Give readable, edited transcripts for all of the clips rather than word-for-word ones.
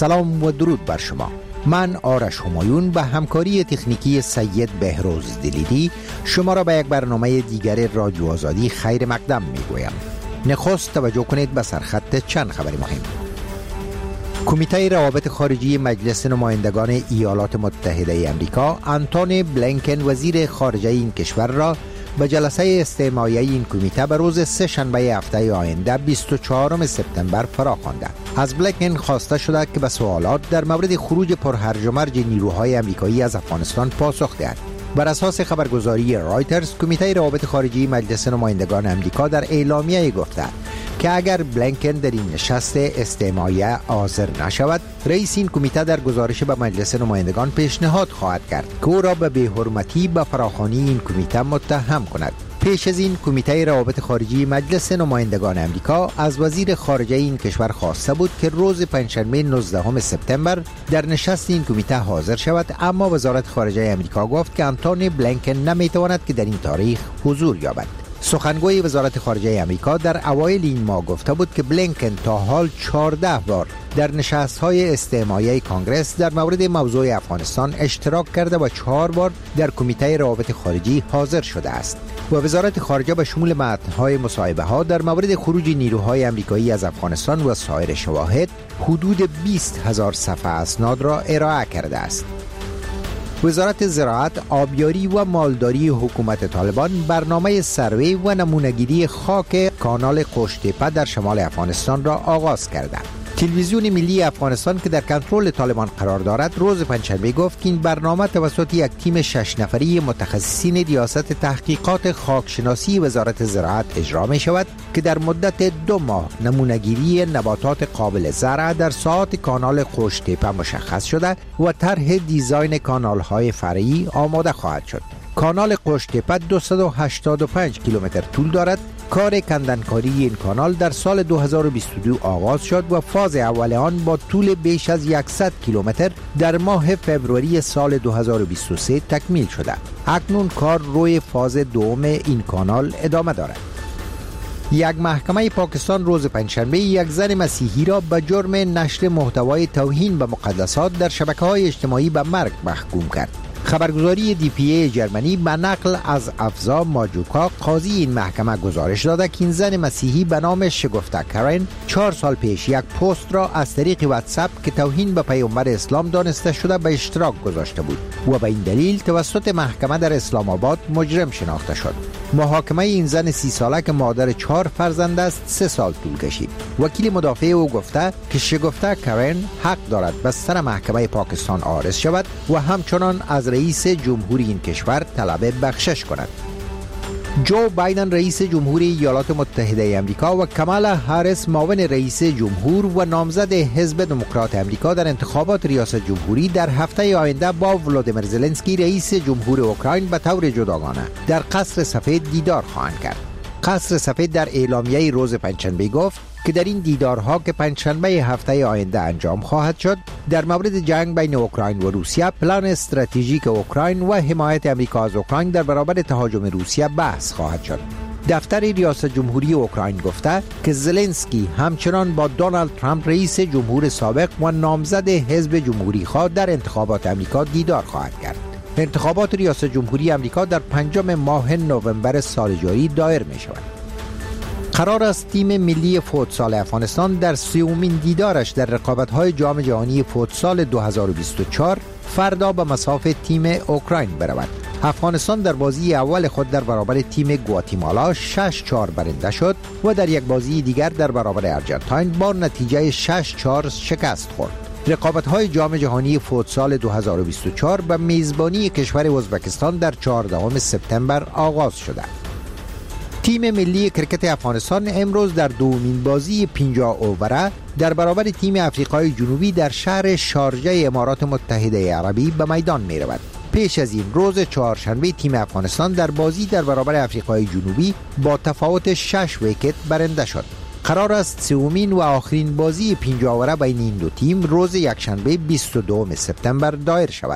سلام و درود بر شما. من آرش همایون به همکاری تکنیکی سید بهروز دلیری شما را به یک برنامه دیگر رادیو آزادی خیر مقدم میگویم. نخست توجه کنید به سرخط چند خبر مهم. کمیته روابط خارجی مجلس نمایندگان ایالات متحده امریکا آنتونی بلینکن وزیر خارجه این کشور را به جلسه استماعی این کمیته به روز سه شنبه هفته آینده 24 سپتامبر فراخوانده. از بلینکن خواسته شده که به سوالات در مورد خروج پرهرج و مرج نیروهای امریکایی از افغانستان پاسخ دهد. بر اساس خبرگزاری رایترز، کمیته روابط خارجی مجلس نمایندگان امریکا در اعلامیه گفته که اگر بلینکن در این نشست استماعی حاضر نشود، رئیس این کمیته در گزارش به مجلس نمایندگان پیشنهاد خواهد کرد که او را به بی‌حرمتی به فراخوانی این کمیته متهم کند. پیش از این کمیته روابط خارجی مجلس نمایندگان امریکا از وزیر خارجه این کشور خواسته بود که روز پنجشنبه 19 سپتامبر در نشست این کمیته حاضر شود، اما وزارت خارجه امریکا گفت که آنتونی بلینکن نمیتواند که در این تاریخ حضور یابد. سخنگوی وزارت خارجه امریکا در اوایل این ماه گفته بود که بلینکن تا حال 14 بار در نشست‌های استماعی کانگرس در مورد موضوع افغانستان اشتراک کرده و 4 بار در کمیته روابط خارجی حاضر شده است. و وزارت خارجه به شمول متن‌های مصاحبه‌ها در مورد خروج نیروهای امریکایی از افغانستان و سایر شواهد حدود 20,000 صفحه اسناد را ارائه کرده است. وزارت زراعت، آبیاری و مالداری حکومت طالبان برنامه سروی و نمونه‌گیری خاک کانال قوشتیپه در شمال افغانستان را آغاز کرده. تلویزیون ملی افغانستان که در کنترل طالبان قرار دارد روز پنجشنبه گفت که این برنامه توسط یک تیم 6 نفری متخصصین ریاست تحقیقات خاکشناسی وزارت زراعت اجرا می شود که در مدت 2 ماه نمونه‌گیری نباتات قابل زرع در ساحات کانال قوشتیپه مشخص شده و طرح دیزاین کانال‌های فرعی آماده خواهد شد. کانال قوشتیپه 285 کیلومتر طول دارد. کار کندنکاری این کانال در سال 2022 آغاز شد و فاز اول آن با طول بیش از 100 کیلومتر در ماه فوریه سال 2023 تکمیل شده. اکنون کار روی فاز دوم این کانال ادامه دارد. یک محکمه پاکستان روز پنجشنبه یک زن مسیحی را به جرم نشر محتوای توهین به مقدسات در شبکه‌های اجتماعی به مرگ محکوم کرد. خبرگزاری DPA جرمنی به نقل از افزا ماجوکا قاضی این محکمه گزارش داده که این زن مسیحی به نام شگفته کرن 4 سال پیش یک پست را از طریق واتساپ که توهین به پیامبر اسلام دانسته شده به اشتراک گذاشته بود و به این دلیل توسط محکمه در اسلام آباد مجرم شناخته شد. محاکمه این زن 30 ساله که مادر 4 فرزند است 3 سال طول کشید. وکیل مدافع او گفته که شگفته کرن حق دارد به سر محکمه پاکستان عارض شود و همچنان از رئیس جمهوری این کشور طلب بخشش کند. جو بایدن رئیس جمهوری ایالات متحده امریکا و کامالا هریس معاون رئیس جمهور و نامزد حزب دموکرات امریکا در انتخابات ریاست جمهوری در هفته آینده با ولادیمیر زلنسکی رئیس جمهور اوکراین به طور جداگانه در قصر سفید دیدار خواهند کرد. قصر سفید در اعلامیه روز پنجشنبه گفت که در این دیدارها که پنجشنبه هفته آینده انجام خواهد شد در مورد جنگ بین اوکراین و روسیه، پلان استراتژیک اوکراین و حمایت امریکا از اوکراین در برابر تهاجم روسیه بحث خواهد شد. دفتر ریاست جمهوری اوکراین گفته که زلنسکی همچنان با دونالد ترامپ رئیس جمهور سابق و نامزد حزب جمهوری خواه در انتخابات امریکا دیدار خواهد کرد. انتخابات ریاست جمهوری امریکا در 5 ماه نوامبر سال جاری دایر می شود. قرار است تیم ملی فوتسال افغانستان در 3مین دیدارش در رقابت‌های جام جهانی فوتسال 2024 فردا به مصاف تیم اوکراین برود. افغانستان در بازی اول خود در برابر تیم گواتیمالا 6-4 برنده شد و در یک بازی دیگر در برابر ارجنتاین با نتیجه 6-4 شکست خورد. رقابت‌های جام جهانی فوتسال 2024 به میزبانی کشور ازبکستان در 14 سپتامبر آغاز شده. تیم ملی کرکت افغانستان امروز در دومین بازی 50 اووره در برابر تیم افریقای جنوبی در شهر شارجه امارات متحده عربی به میدان می رود. پیش از این روز چهارشنبه تیم افغانستان در بازی در برابر افریقای جنوبی با تفاوت 6 ویکت برنده شد. قرار است سومین و آخرین بازی 50 اووره بین این دو تیم روز یکشنبه 22 سپتامبر دایر شود.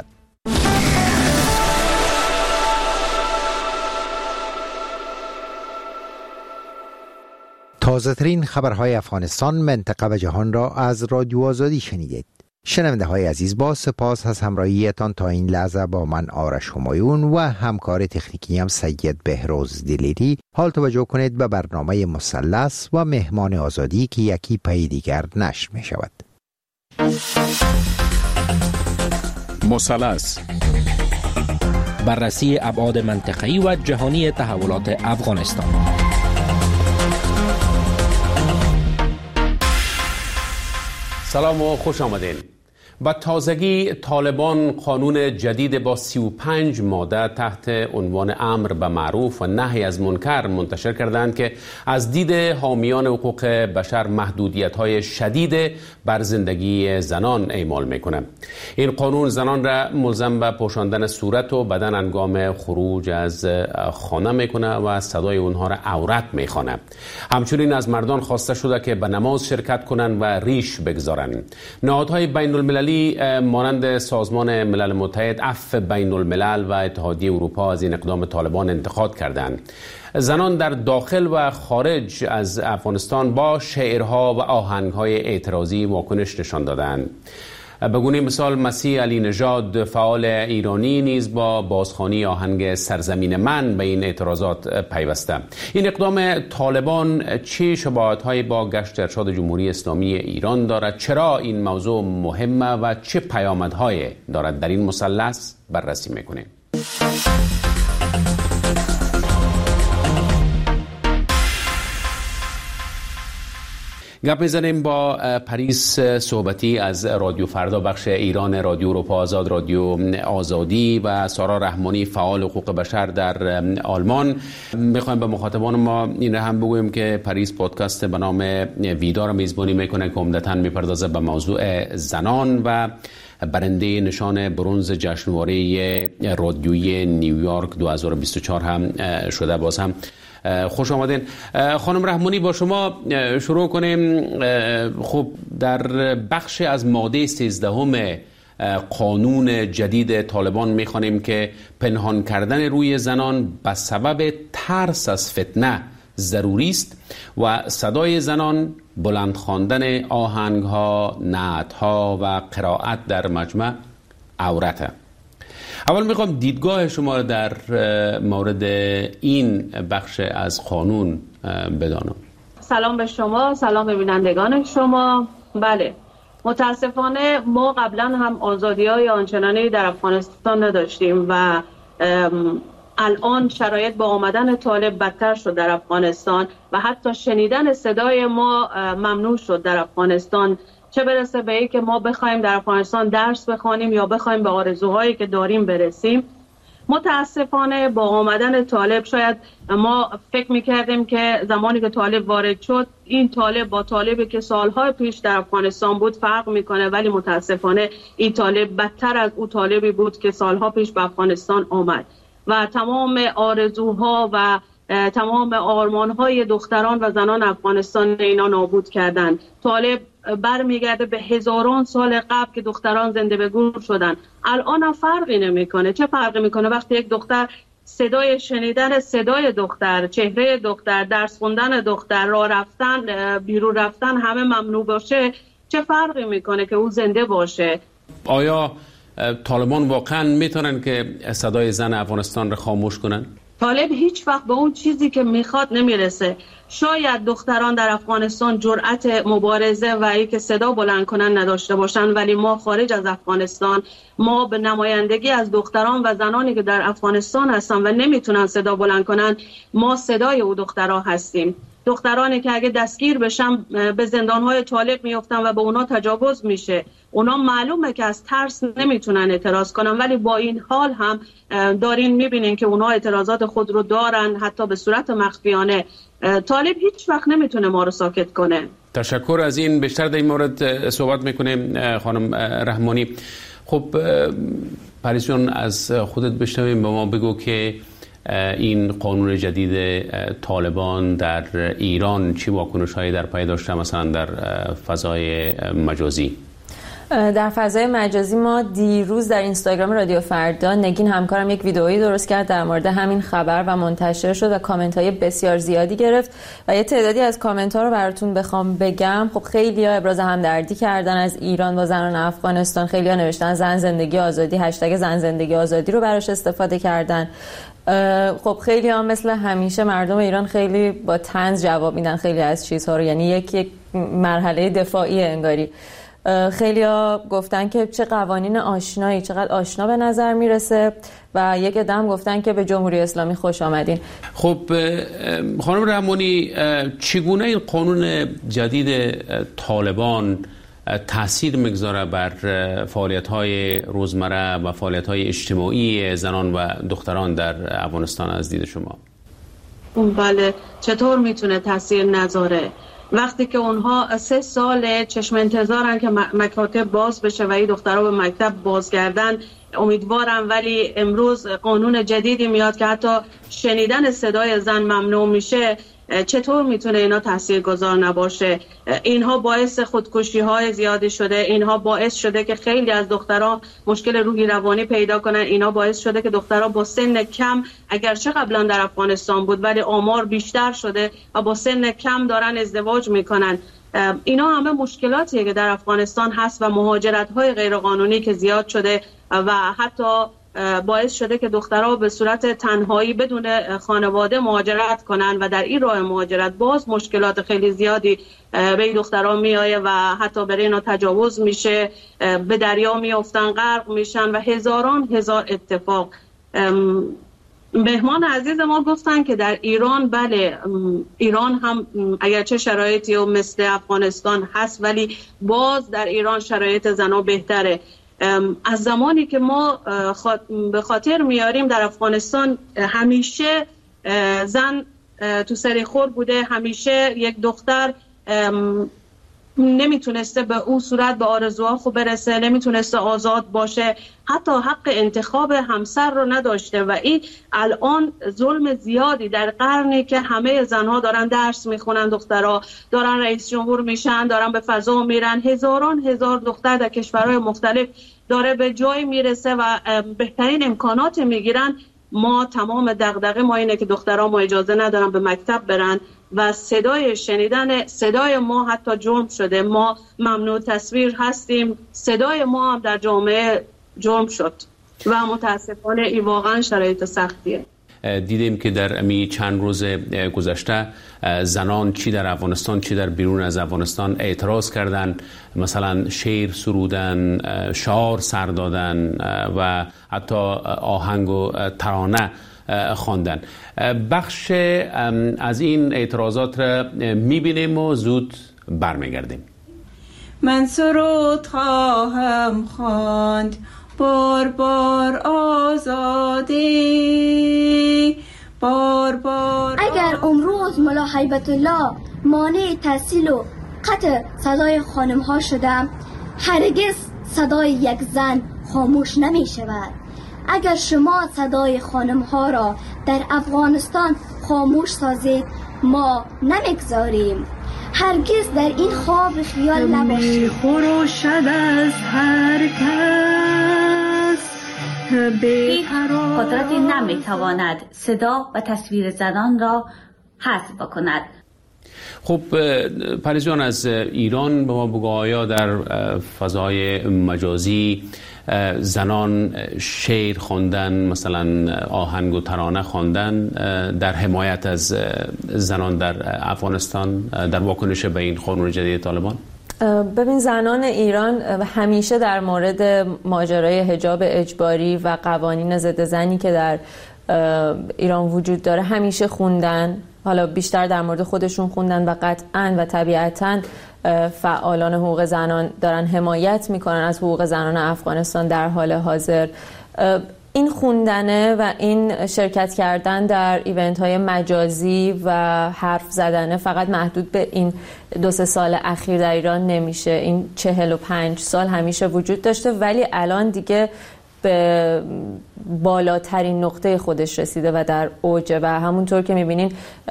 تازه‌ترین خبرهای افغانستان، منطقه و جهان را از رادیو آزادی شنیدید. شنونده های عزیز، با سپاس از همراهیتان تا این لحظه با من آرش همایون و همکار تکنیکی هم سید بهروز دلیری. حال توجه کنید به برنامه مثلث و مهمان آزادی که یکی پی دیگر نشر می شود. مثلث، بررسی ابعاد منطقه‌ای و جهانی تحولات افغانستان. سلام و خوش آمدین. با تازگی طالبان قانون جدید با 35 ماده تحت عنوان امر به معروف و نهی از منکر منتشر کردند که از دید حامیان حقوق بشر محدودیت‌های شدید بر زندگی زنان اعمال می‌کنه. این قانون زنان را ملزم به پوشاندن صورت و بدن هنگام خروج از خانه می‌کنه و صدای اونها را عورت می‌خوانه. همچنین از مردان خواسته شده که به نماز شرکت کنند و ریش بگذارند. نهادهای بین‌المللی مانند سازمان ملل متحد، عفو بین الملل و اتحادیه اروپا از این اقدام طالبان انتقاد کردند. زنان در داخل و خارج از افغانستان با شعرها و آهنگهای اعتراضی واکنش نشان دادند. به گونه مثال مسیح علی نژاد، فعال ایرانی، نیز با بازخوانی آهنگ سرزمین من به این اعتراضات پیوسته. این اقدام طالبان چه شباهت‌هایی با گشت ارشاد جمهوری اسلامی ایران دارد؟ چرا این موضوع مهمه و چه پیامدهایی دارد؟ در این مثلث بررسی می‌کنیم. گپ میزنیم با پریس صحبتی از رادیو فردا، بخش ایران رادیو اروپا آزاد، رادیو آزادی، و سارا رحمانی، فعال حقوق بشر در آلمان. میخوایم به مخاطبان ما این را هم بگویم که پریس پادکست به نام ویدار میزبانی میکنه که عمدتاً میپردازه به موضوع زنان و برنده نشان برنز جشنواره رادیویی نیویورک 2024 هم شده. باز هم خوش آمدین. خانم رحمانی، با شما شروع کنیم. خب در بخش از ماده 13 قانون جدید طالبان میخوانیم که پنهان کردن روی زنان به سبب ترس از فتنه ضروری است و صدای زنان، بلند خواندن آهنگها، نعتها و قرائت در مجمع عورته. اول میخوام دیدگاه شما در مورد این بخش از قانون بدانم. سلام به شما، سلام به بینندگان شما. بله، متاسفانه ما قبلا هم آزادی‌های آنچنانی در افغانستان نداشتیم و الان شرایط با آمدن طالب بدتر شد در افغانستان و حتی شنیدن صدای ما ممنوع شد در افغانستان. چه برسه به این که ما بخوایم در افغانستان درس بخوانیم یا بخوایم به آرزوهایی که داریم برسیم. متاسفانه با آمدن طالب شاید ما فکر میکردیم که زمانی که طالب وارد شد این طالب با طالبی که سالهای پیش در افغانستان بود فرق میکنه، ولی متاسفانه این طالب بدتر از اون طالبی بود که سالها پیش به افغانستان آمد و تمام آرزوها و تمام آرمانهای دختران و زنان افغانستان اینا نابود کردن. طالب برمیگرده به هزاران سال قبل که دختران زنده به گور شدن. الان هم فرقی نمیکنه. چه فرقی میکنه وقتی یک دختر صدای شنیدن صدای دختر، چهره دختر، درس خوندن دختر، راه رفتن، بیرون رفتن همه ممنوع باشه؟ چه فرقی میکنه که او زنده باشه؟ آیا طالبان واقعا میتونن که صدای زن افغانستان رو خاموش کنن؟ طالب هیچ وقت به اون چیزی که میخواد نمیرسه. شاید دختران در افغانستان جرأت مبارزه و اینکه صدا بلند کنن نداشته باشن، ولی ما خارج از افغانستان، ما به نمایندگی از دختران و زنانی که در افغانستان هستن و نمیتونن صدا بلند کنن، ما صدای او دخترها هستیم. دخترانی که اگه دستگیر بشن به زندانهای طالب میافتن و به اونا تجاوز میشه. اونا معلومه که از ترس نمیتونن اعتراض کنن، ولی با این حال هم دارین میبینین که اونا اعتراضات خود رو دارن، حتی به صورت مخفیانه. طالب هیچ وقت نمیتونه ما رو ساکت کنه. تشکر از این. بیشتر در این مورد صحبت میکنیم خانم رحمانی. خب پریسون، از خودت بشنویم، به ما بگو که این قانون جدید طالبان در ایران چی واکنش‌هایی در پی داشته، مثلا در فضای مجازی؟ در فضای مجازی ما دیروز در اینستاگرام رادیو فردا نگین همکارم یک ویدئویی درست کرد در مورد همین خبر و منتشر شد و کامنت های بسیار زیادی گرفت و یه تعدادی از کامنت ها رو براتون بخوام بگم. خب خیلی ها ابراز همدردی کردن از ایران با زنان افغانستان، خیلی ها نوشتن زن زندگی آزادی، هشتگ زن زندگی آزادی رو براش استفاده کردن. خب خیلی ها مثل همیشه مردم ایران خیلی با طنز جواب میدن خیلی از چیزها رو، یعنی یک مرحله دفاعی انگاری. خیلی ها گفتن که چه قوانین آشنایی، چقدر آشنا به نظر میرسه و یک عدم گفتن که به جمهوری اسلامی خوش آمدین. خب خانم رحمانی، چگونه این قانون جدید طالبان تأثیر میگذاره بر فعالیت‌های روزمره و فعالیت‌های اجتماعی زنان و دختران در افغانستان از دید شما؟ بله، چطور میتونه تأثیر نذاره؟ وقتی که اونها 3 سال چشم انتظارن که مکاتب باز بشه و این دخترها به مکتب بازگردن، امیدوارم، ولی امروز قانون جدیدی میاد که حتی شنیدن صدای زن ممنوع میشه. چطور میتونه اینا تاثیرگذار نباشه؟ اینها باعث خودکشی های زیادی شده، اینها باعث شده که خیلی از دخترها مشکل روحی روانی پیدا کنن، اینا باعث شده که دخترها با سن کم، اگرچه قبلا در افغانستان بود ولی آمار بیشتر شده و با سن کم دارن ازدواج میکنن. اینا همه مشکلاتیه که در افغانستان هست و مهاجرت های غیرقانونی که زیاد شده و حتی باعث شده که دخترها به صورت تنهایی بدون خانواده مهاجرت کنن و در این راه مهاجرت باز مشکلات خیلی زیادی به این دخترها میایه و حتی برای اینا تجاوز میشه، به دریا میافتن، غرق میشن و هزاران هزار اتفاق. مهمان عزیز ما گفتن که در ایران، بله ایران هم اگرچه شرایطی و مثل افغانستان هست ولی باز در ایران شرایط زنها بهتره. از زمانی که ما به خاطر میاریم در افغانستان همیشه زن تو سرخور بوده، همیشه یک دختر نمیتونسته به اون صورت به آرزوها خوب برسه، نمیتونسته آزاد باشه، حتی حق انتخاب همسر رو نداشته و این الان ظلم زیادی در قرنی که همه زنها دارن درس میخونن، دخترها دارن رئیس جمهور میشن، دارن به فضا میرن، هزاران هزار دختر در کشورهای مختلف داره به جای میرسه و بهترین امکانات میگیرن. ما تمام دغدغه ما اینه که دخترها ما اجازه ندارن به مکتب برن و شنیدن صدای ما حتی جرم شده. ما ممنوع تصویر هستیم، صدای ما هم در جامعه جرم شد و متاسفانه این واقعا شرایط سختیه. دیدیم که در امی چند روز گذشته زنان چی در افغانستان چی در بیرون از افغانستان اعتراض کردن، مثلا شعر سرودن، شعار سر دادن و حتی آهنگ و ترانه خواندن. بخش از این اعتراضات را میبینیم و زود برمیگردیم. من سرود خواهم خواند بار بار آزادی، بار بار اگر امروز ملا هیبت الله مانع تحصیل و قطع صدای خانم ها شدم، هرگز صدای یک زن خاموش نمی شود. اگر شما صدای خانم ها را در افغانستان خاموش سازید، ما نمیگذاریم. هرگز در این خواب خیال نباشید. می خروشد از هر کس، هیچ قدرتی نمیتواند صدا و تصویر زنان را حذف بکند. خب پریز جان، از ایران به ما بگو، آیا در فضای مجازی زنان شعر خواندن، مثلا آهنگ و ترانه خواندن در حمایت از زنان در افغانستان در واکنش به این قانون جدید طالبان؟ ببین، زنان ایران همیشه در مورد ماجرای حجاب اجباری و قوانین ضد زنی که در ایران وجود داره همیشه خوندن. حالا بیشتر در مورد خودشون خوندن و قطعاً و طبیعتاً فعالان حقوق زنان دارن حمایت میکنن از حقوق زنان افغانستان در حال حاضر. این خوندنه و این شرکت کردن در ایونت های مجازی و حرف زدنه فقط محدود به این 2-3 سال اخیر در ایران نمیشه. این 45 سال همیشه وجود داشته، ولی الان دیگه به بالاترین نقطه خودش رسیده و در اوجه و همونطور که میبینین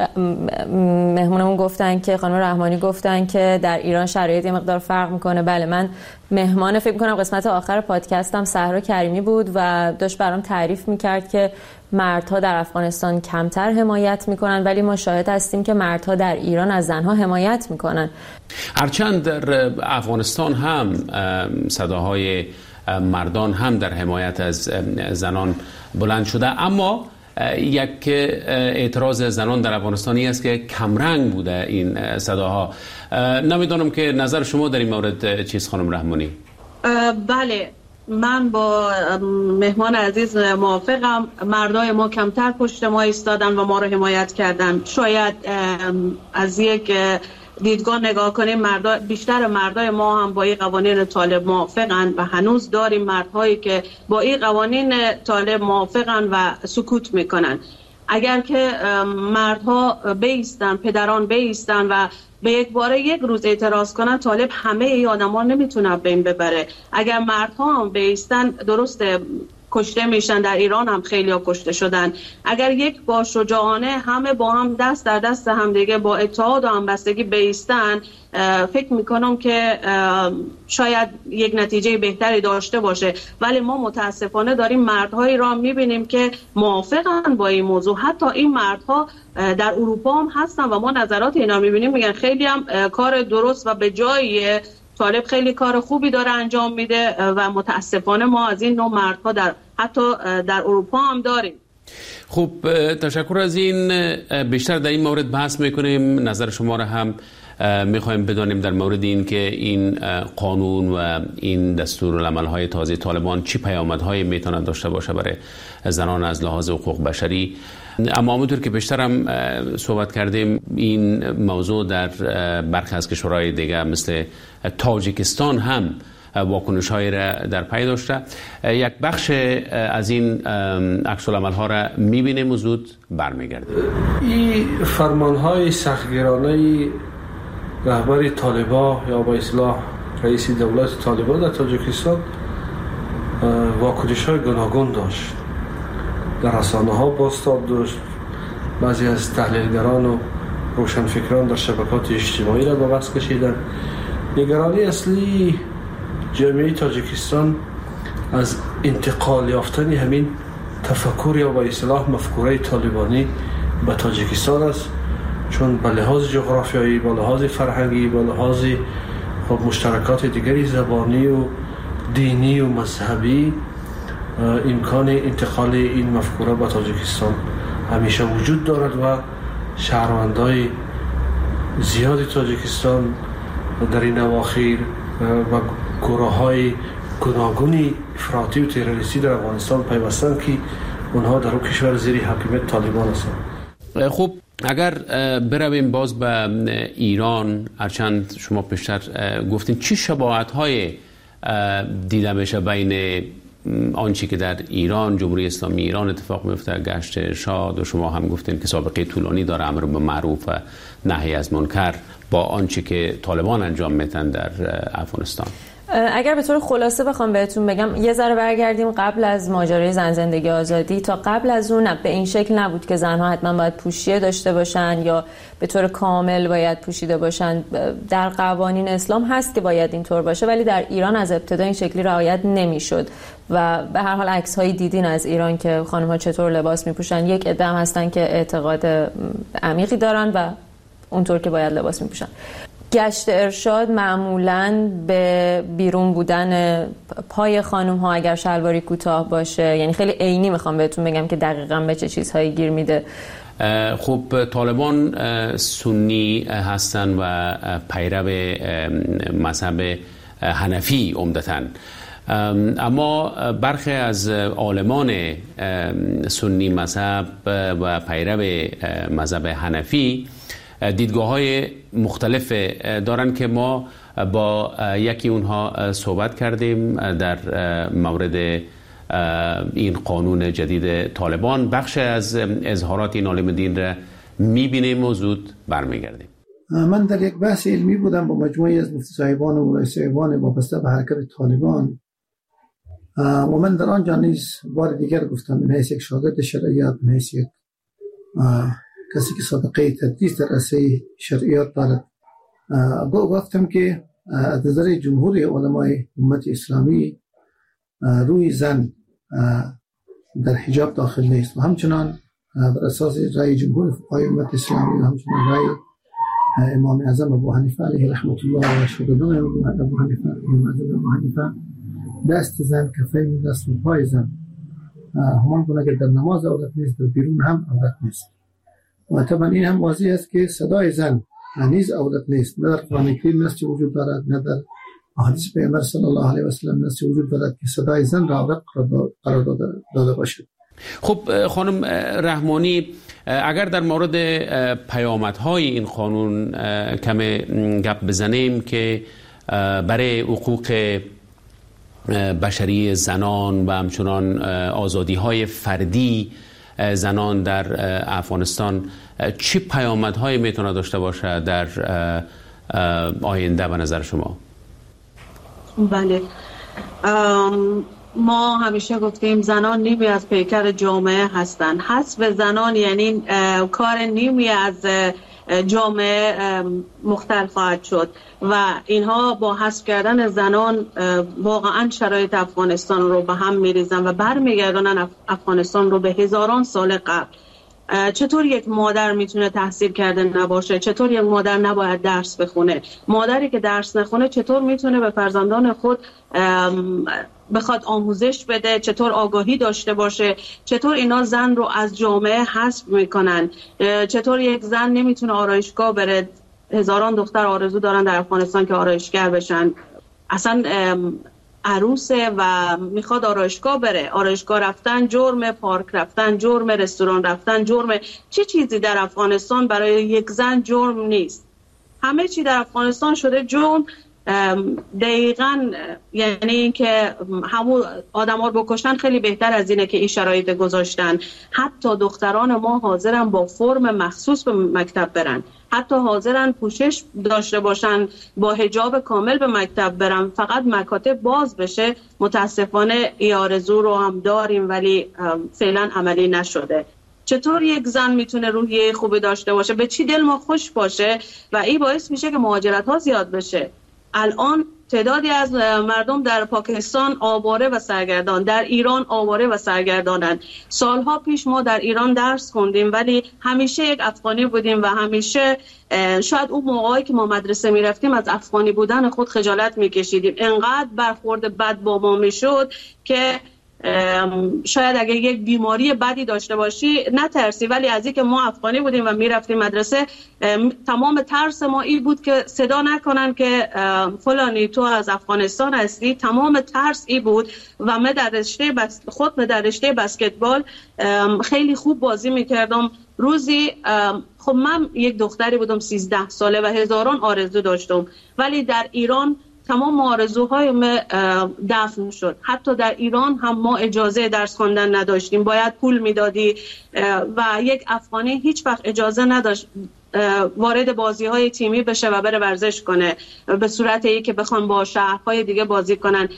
مهمونمون گفتن که خانم رحمانی گفتن که در ایران شرایط یه مقدار فرق میکنه. بله، من مهمان فکر میکنم قسمت آخر پادکستم صحرا کریمی بود و داشت برام تعریف میکرد که مردها در افغانستان کمتر حمایت میکنن ولی ما شاهد هستیم که مردها در ایران از زنها حمایت میکنن. هرچند در افغانستان هم صداهای مردان هم در حمایت از زنان بلند شده، اما یک اعتراض زنان در افغانستانی است که کمرنگ بوده این صداها. نمیدونم که نظر شما در این مورد چیست خانم رحمانی؟ بله، من با مهمان عزیز موافقم. مردای ما کمتر پشت ما ایستادن و ما رو حمایت کردن. شاید از یک دیدگاه نگاه کنیم بیشتر مردای ما هم با این قوانین طالب موافقن و هنوز داریم مردهایی که با این قوانین طالب موافقن و سکوت میکنن. اگر که مردها بیستن، پدران بیستن و به یک باره یک روز اعتراض کنن، طالب همه ای آدم ها نمیتونه بین ببره. اگر مردها هم بیستن، درسته کشته میشن، در ایران هم خیلی ها کشته شدن. اگر یک با شجاعانه همه با هم دست در دست هم دیگه با اتحاد و همبستگی بیستن، فکر میکنم که شاید یک نتیجه بهتری داشته باشه. ولی ما متاسفانه داریم مردهایی را میبینیم که موافقن با این موضوع. حتی این مردها در اروپا هم هستن و ما نظرات اینا میبینیم، میگن خیلی هم کار درست و به جاییه، طالب خیلی کار خوبی داره انجام میده و متاسفانه ما از این نوع مردها حتی در اروپا هم داریم. خب، تشکر از این. بیشتر در این مورد بحث میکنیم. نظر شما را هم میخوایم بدانیم در مورد این که این قانون و این دستورالعمل‌های تازه طالبان چی پیامدهایی میتونه داشته باشه برای زنان از لحاظ حقوق بشری. اما همونطور که بیشتر هم صحبت کردیم، این موضوع در برخی از کشورهای دیگه مثل تاجیکستان هم واکنش‌هایی را در پی داشته. یک بخش از این عکس‌العمل‌ها را می‌بینیم و زود برمیگردیم. این فرمان‌های سختگیرانه رهبر طالبان یا با اصطلاح رئیس دولت طالبان در تاجیکستان واکنش‌های گوناگون داشت. در رسانه‌ها بازتاب داشت. بعضی از تحلیلگران و روشنفکران در شبکات اجتماعی را به بحث کشیدند. نگرانی اصلی جامعه تاجیکستان از انتقال یافتن همین تفکر یا با اصطلاح مفکوره طالبانی به تاجیکستان است، چون به لحاظ جغرافیایی، به لحاظ فرهنگی، به لحاظ مشترکات دیگری زبانی و دینی و مذهبی امکان انتقال این مفکوره به تاجیکستان همیشه وجود دارد و شهروندای زیاد تاجیکستان در این اواخر و گروه‌های گوناگونی افراطی و تروریستی در افغانستان پیوستند که اونها در اون کشور زیر حاکمیت طالبان هستند. خب، اگر برویم باز به ایران، هرچند شما پیشتر گفتین چی شباهت‌های دیده میشه بین آنچه که در ایران، جمهوری اسلامی ایران اتفاق میفته، گشت ارشاد، و شما هم گفتین که سابقه طولانی داره امر به معروف و نهی از منکر، با آنچه که طالبان انجام میدن در افغانستان؟ اگر به طور خلاصه بخوام بهتون بگم، یه ذره برگردیم قبل از ماجرای زن زندگی آزادی. تا قبل از اون به این شکل نبود که زنها حتما باید پوشیه داشته باشن یا به طور کامل باید پوشیده باشن. در قوانین اسلام هست که باید اینطور باشه، ولی در ایران از ابتدا این شکلی رعایت نمیشد و به هر حال عکس‌های دیدین از ایران که خانم‌ها چطور لباس میپوشن. یک عده هستن که اعتقاد عمیقی دارن و اونطور که باید لباس میپوشن. گشت ارشاد معمولاً به بیرون بودن پای خانم ها اگر شلواری کوتاه باشه، یعنی خیلی عینی میخوام بهتون بگم که دقیقاً به چه چیزهایی گیر میده. خب، طالبان سنی هستن و پیرو مذهب حنفی عمدتاً، اما برخی از عالمان سنی مذهب و پیرو مذهب حنفی دیدگاه‌های مختلف دارن که ما با یکی اونها صحبت کردیم در مورد این قانون جدید طالبان. بخش از اظهارات این عالم دین را می‌بینیم و زود برمیگردیم. من در یک بحث علمی بودم با مجموعی از مفتی صاحبان و مولای صاحبان وابسته به حرکت طالبان و من در آنجا نیز بار دیگر گفتم من حیث یک شاگرد شرعیات، من حیث یک کسی که سابقه تدریس در عرصه شرعیات دارد، گفتم که از نظر جمهور علمای امت اسلامی روی زن در حجاب داخل نیست و همچنان بر اساس رأی جمهور فقهای امت اسلامی و همچنان رأی امام اعظم ابو حنیفه علیه رحمت الله و شاگردان ابو حنیفه دست زن کفین دست و پای زن همان گونه که در نماز عورت نیست، در بیرون هم عورت نیست. و طبعا این هم واضح است که صدای زن نیز عورت نیست، نه در قرآن کریم نصی وجود دارد، نه در احادیث پیامبر صلی الله علیه و سلم نصی وجود دارد که صدای زن را عورت قرار داده باشد. خب خانم رحمانی، اگر در مورد پیامدهای این قانون کم گپ بزنیم که برای حقوق بشری زنان و همچنان آزادی‌های فردی زنان در افغانستان چه پیامدهایی میتونه داشته باشه در آینده به نظر شما؟ بله، ما همیشه گفتیم زنان نیمی از پیکر جامعه هستند. حذف زنان یعنی کار نیمی از جامعه مختل خواهد شد و اینها با حذف کردن زنان واقعا شرایط افغانستان رو به هم میریزن و برمیگردونن افغانستان رو به هزاران سال قبل. چطور یک مادر میتونه تحصیل کرده نباشه؟ چطور یک مادر نباید درس بخونه؟ مادری که درس نخونه چطور میتونه به فرزندان خود بخواد آموزش بده؟ چطور آگاهی داشته باشه؟ چطور اینا زن رو از جامعه حذف میکنن؟ چطور یک زن نمیتونه آرایشگاه بره؟ هزاران دختر آرزو دارن در افغانستان که آرایشگر بشن، اصلا عروسه و میخواد آرایشگاه بره. آرایشگاه رفتن جرم، پارک رفتن جرم، رستوران رفتن جرم. چه چیزی در افغانستان برای یک زن جرم نیست؟ همه چی در افغانستان شده جرم. دقیقاً یعنی اینکه همون آدم‌ها رو بکشتن خیلی بهتر از اینه که این شرایط گذاشتن. حتی دختران ما حاضرن با فرم مخصوص به مکتب برن، حتی حاضرن پوشش داشته باشن، با حجاب کامل به مکتب برن، فقط مکاتب باز بشه. متاسفانه این آرزو رو هم داریم ولی فعلا عملی نشده. چطور یک زن میتونه روحیه خوبی داشته باشه؟ به چی دل ما خوش باشه؟ و این باعث میشه که مهاجرت ها زیاد بشه. الان تعدادی از مردم در پاکستان آواره و سرگردان، در ایران آواره و سرگردانند. سالها پیش ما در ایران درس خوندیم ولی همیشه یک افغانی بودیم و همیشه شاید اون موقعی که ما مدرسه میرفتیم از افغانی بودن خود خجالت میکشیدیم. انقدر برخورد بد با ما میشد که شاید اگه یک بیماری بدی داشته باشی نترسی، ولی از اینکه ما افغانی بودیم و میرفتیم مدرسه تمام ترس ما این بود که صدا نکنن که فلانی تو از افغانستان هستی. تمام ترس این بود و من در رشته بسکتبال خیلی خوب بازی میکردم. روزی خب من یک دختری بودم 13 ساله و هزاران آرزو داشتم، ولی در ایران تمام آرزوهای ما دفن شد. حتی در ایران هم ما اجازه درس خواندن نداشتیم، باید پول میدادی و یک افغانی هیچ وقت اجازه نداشت وارد بازی‌های تیمی بشه و بره ورزش کنه به صورتی که بخوان با شهرهای دیگه بازی کنن.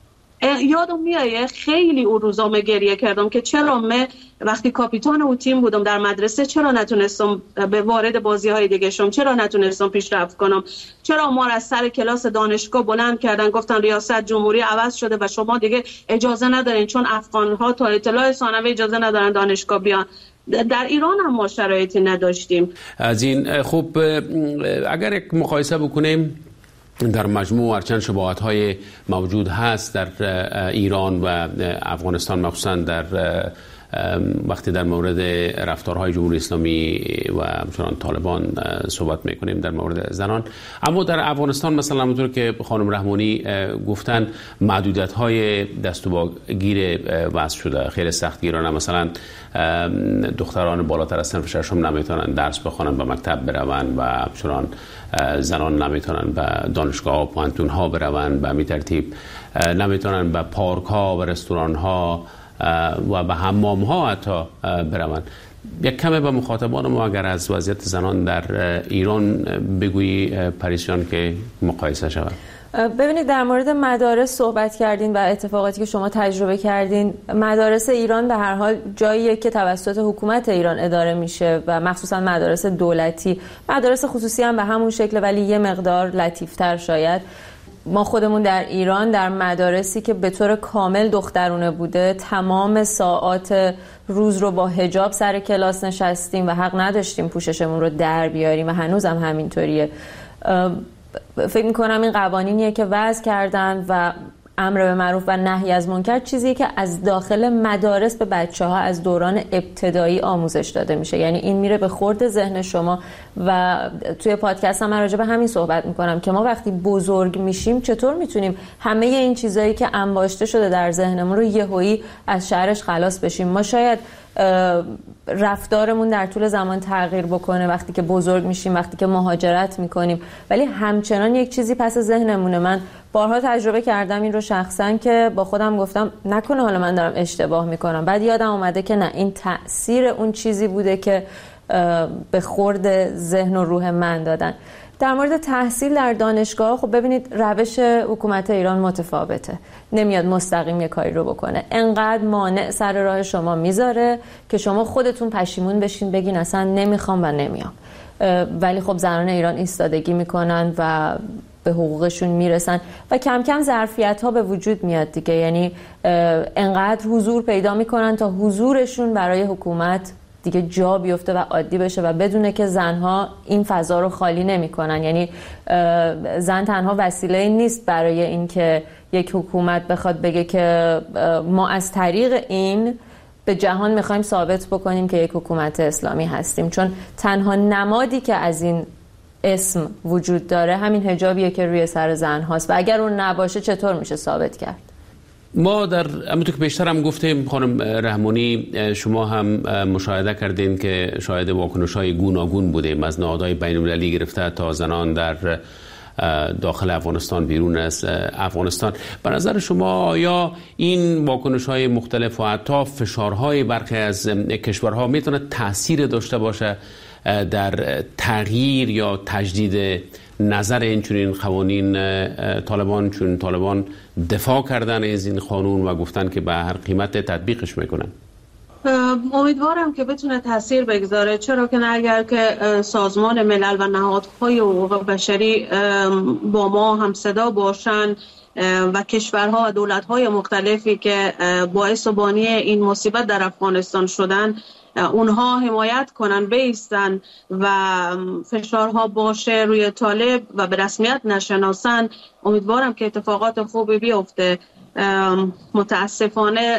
یادم میایه خیلی اون روزا من گریه کردم که چرا من وقتی کاپیتان اون تیم بودم در مدرسه چرا نتونستم به وارد بازی‌های دیگه شم، چرا نتونستم پیشرفت کنم، چرا ما از سر کلاس دانشگاه بلند کردن گفتن ریاست جمهوری عوض شده و شما دیگه اجازه ندارین، چون افغان‌ها تا اطلاع ثانوی اجازه ندارن دانشگاه بیان. در ایران هم ما شرایطی نداشتیم. از این خوب اگر یک مقایسه بکنیم در مجموع هرچند شباهت‌های موجود هست در ایران و افغانستان، مخصوصا در وقتی در مورد رفتارهای جمهوری اسلامی و همچنان طالبان صحبت میکنیم در مورد زنان، اما در افغانستان مثلا همونطور که خانم رحمانی گفتن محدودیت‌های دست و گیر وضع شده، خیلی سختگیرانه. مثلا دختران بالاتر از صنف ششم نمیتونن درس بخونن، به مکتب بروند و همچنان زنان نمیتونن به دانشگاه و پوهنتون‌ها بروند، به همین ترتیب نمیتونن به پارک‌ها و رستوران‌ها و به حمام‌ها حتی بروند. یک کمی به مخاطبان ما اگر از وضعیت زنان در ایران بگویی پریسیان که مقایسه شود. ببینید در مورد مدارس صحبت کردین و اتفاقاتی که شما تجربه کردین. مدارس ایران به هر حال جاییه که توسط حکومت ایران اداره میشه و مخصوصا مدارس دولتی. مدارس خصوصی هم به همون شکل ولی یه مقدار لطیفتر شاید. ما خودمون در ایران در مدارسی که به طور کامل دخترونه بوده تمام ساعات روز رو با حجاب سر کلاس نشستیم و حق نداشتیم پوششمون رو در بیاریم و هنوزم همینطوریه. فکر میکنم این قوانینیه که وضع کردن و امر به معروف و نهی از منکر چیزیه که از داخل مدارس به بچه‌ها از دوران ابتدایی آموزش داده میشه. یعنی این میره به خورد ذهن شما و توی پادکست هم من راجع به همین صحبت میکنم که ما وقتی بزرگ میشیم چطور میتونیم همه این چیزایی که انباشته شده در ذهنمون رو یهویی از شرش خلاص بشیم. ما شاید رفتارمون در طول زمان تغییر بکنه وقتی که بزرگ میشیم، وقتی که مهاجرت میکنیم، ولی همچنان یک چیزی پس ذهنمونه. من بارها تجربه کردم این رو شخصا که با خودم گفتم نکنه حالا من دارم اشتباه میکنم. بعد یادم اومده که نه، این تأثیر اون چیزی بوده که به خورد ذهن و روح من دادن. در مورد تحصیل در دانشگاه خب ببینید روش حکومت ایران متفاوته، نمیاد مستقیم یه کاری رو بکنه، انقدر مانع سر راه شما میذاره که شما خودتون پشیمون بشین بگین اصلا نمیخوام و نمیام. ولی خب زنان ایران ایستادگی میکنن و به حقوقشون میرسن و کم کم ظرفیت ها به وجود میاد دیگه. یعنی انقدر حضور پیدا میکنن تا حضورشون برای حکومت دیگه جا بیفته و عادی بشه و بدونه که زنها این فضا رو خالی نمی‌کنن. یعنی زن تنها وسیله نیست برای اینکه یک حکومت بخواد بگه که ما از طریق این به جهان می‌خوایم ثابت بکنیم که یک حکومت اسلامی هستیم، چون تنها نمادی که از این اسم وجود داره همین حجابیه که روی سر زن هاست و اگر اون نباشه چطور میشه ثابت کرد؟ ما در همونطور که بیشتر هم گفتیم خانم رحمانی، شما هم مشاهده کردین که شاهد واکنش‌های گوناگون بودیم، از نهادهای بین‌المللی گرفته تا زنان در داخل افغانستان، بیرون از افغانستان. به نظر شما آیا این واکنش‌های مختلف و حتی فشارهای برخی از کشورها میتونه تأثیر داشته باشه در تغییر یا تجدید نظر اینچنین قوانین طالبان، چون طالبان دفاع کردن از این قانون و گفتن که به هر قیمت تطبیقش میکنن؟ امیدوارم که بتونه تاثیر بگذاره، چرا که نه اگر که سازمان ملل و نهادهای حقوق بشری با ما هم صدا باشن و کشورها و دولت‌های مختلفی که باعث و بانی این مصیبت در افغانستان شدن اونها حمایت کنن، بیستن و فشارها باشه روی طالب و به رسمیت نشناسن، امیدوارم که اتفاقات خوبی بیفته. متاسفانه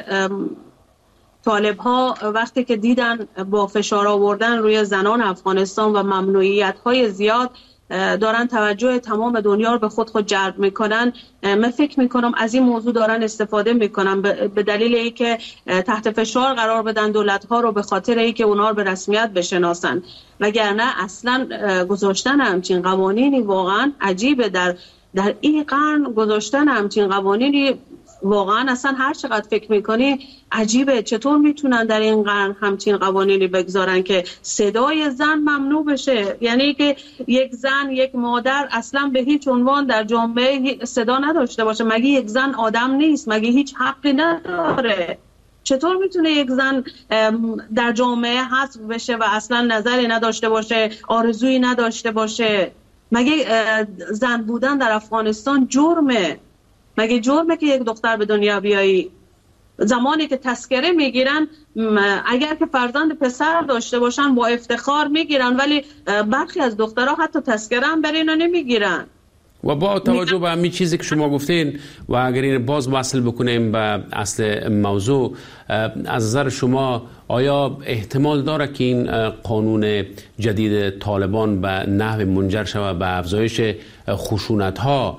طالب ها وقتی که دیدن با فشار آوردن روی زنان افغانستان و ممنوعیت های زیاد دارن توجه تمام دنیا رو به خود جلب میکنن، من فکر میکنم از این موضوع دارن استفاده میکنن به دلیل اینکه تحت فشار قرار بدن دولت ها رو به خاطر اینکه اونها رو به رسمیت بشناسن. وگرنه اصلا گذاشتن همچین قوانینی واقعا عجیبه. در این قرن گذاشتن همچین قوانینی واقعا اصلا هر چقدر فکر میکنی عجیبه. چطور میتونن در این قرن همچین قوانینی بگذارن که صدای زن ممنوع بشه؟ یعنی که یک زن، یک مادر اصلا به هیچ عنوان در جامعه صدا نداشته باشه. مگه یک زن آدم نیست؟ مگه هیچ حقی نداره؟ چطور میتونه یک زن در جامعه حذف بشه و اصلا نظری نداشته باشه، آرزویی نداشته باشه؟ مگه زن بودن در افغانستان جرمه؟ مگه جرمه که یک دختر به دنیا بیایی؟ زمانی که تذکره میگیرن، اگر که فرزند پسر داشته باشن با افتخار میگیرن، ولی برخی از دخترها حتی تذکره هم برای اینا نمیگیرن. و با توجه به همین چیزی که شما گفتین و اگر این باز وصل بکنیم به اصل موضوع، از نظر شما آیا احتمال داره که این قانون جدید طالبان به نحو منجر شود به افزایش خشونت‌ها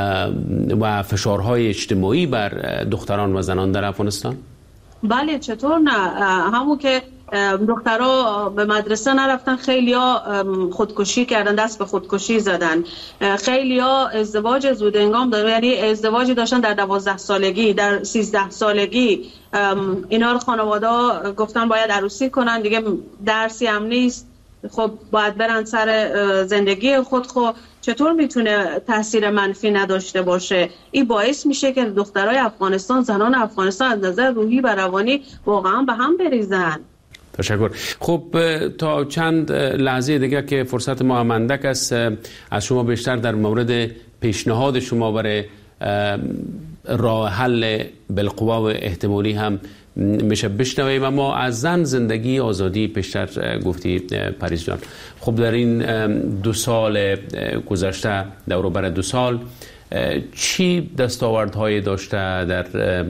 و فشارهای اجتماعی بر دختران و زنان در افغانستان؟ بله، چطور نه. همون که دخترها به مدرسه نرفتن، خیلیا خودکشی کردن، دست به خودکشی زدن، خیلیا ازدواج زود انگام دارن، یعنی ازدواجی داشتن در 12 سالگی، در 13 سالگی. اینا رو خانواده گفتن باید عروسی کنن، دیگه درسی هم نیست. خب باید برن سر زندگی خود. خب چطور میتونه تاثیر منفی نداشته باشه؟ این باعث میشه که دخترای افغانستان، زنان افغانستان از نظر روحی و روانی واقعا به هم بریزن. تشکر. خب تا چند لحظه دیگه که فرصت ما اندک است، از شما بیشتر در مورد پیشنهاد شما برای راه حل بالقوا و احتمالی هم میشه بشنویم. اما از زن، زندگی، آزادی پیشتر گفتی پریز جان. خب در این 2 سال گذشته، دور بر 2 سال، چی دستاوردهایی داشته در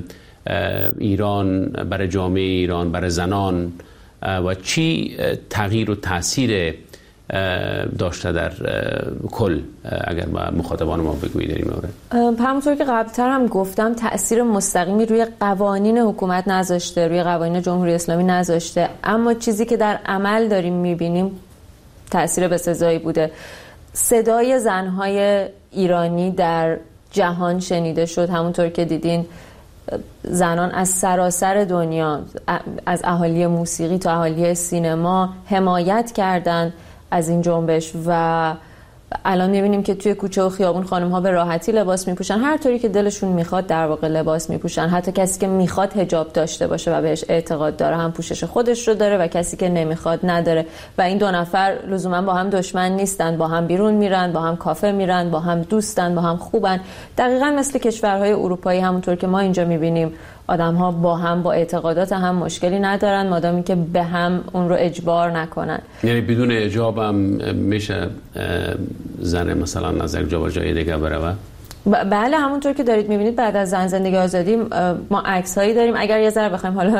ایران، برای جامعه ایران، برای زنان، و چی تغییر و تاثیر داشته در کل؟ اگر با مخاطبان ما بگویید در این مورد. همونطور که قبلتر هم گفتم، تأثیر مستقیمی روی قوانین حکومت نذاشته، روی قوانین جمهوری اسلامی نذاشته، اما چیزی که در عمل داریم میبینیم تأثیر بسزایی بوده. صدای زنهای ایرانی در جهان شنیده شد. همونطور که دیدین زنان از سراسر دنیا، از اهالی موسیقی تا اهالی سینما، حمایت کردن از این جنبش و الان می‌بینیم که توی کوچه و خیابون خانم‌ها به راحتی لباس می‌پوشن، هر طوری که دلشون میخواد در واقع لباس می‌پوشن. حتی کسی که میخواد حجاب داشته باشه و بهش اعتقاد داره هم پوشش خودش رو داره و کسی که نمیخواد نداره. و این 2 نفر لزوما با هم دشمن نیستن، با هم بیرون میرن، با هم کافه میرن، با هم دوستن، با هم خوبن. دقیقاً مثل کشورهای اروپایی، همونطور که ما اینجا می‌بینیم آدم‌ها با هم، با اعتقادات هم مشکلی ندارن مادامی که به هم اون رو اجبار نکنن. یعنی بدون حجاب هم میشه زن مثلا از یک جا به جای دیگه بره؟ بله، همونطور که دارید میبینید بعد از زن زندگی آزادی ما عکس‌هایی داریم. اگر یه ذره بخوایم حالا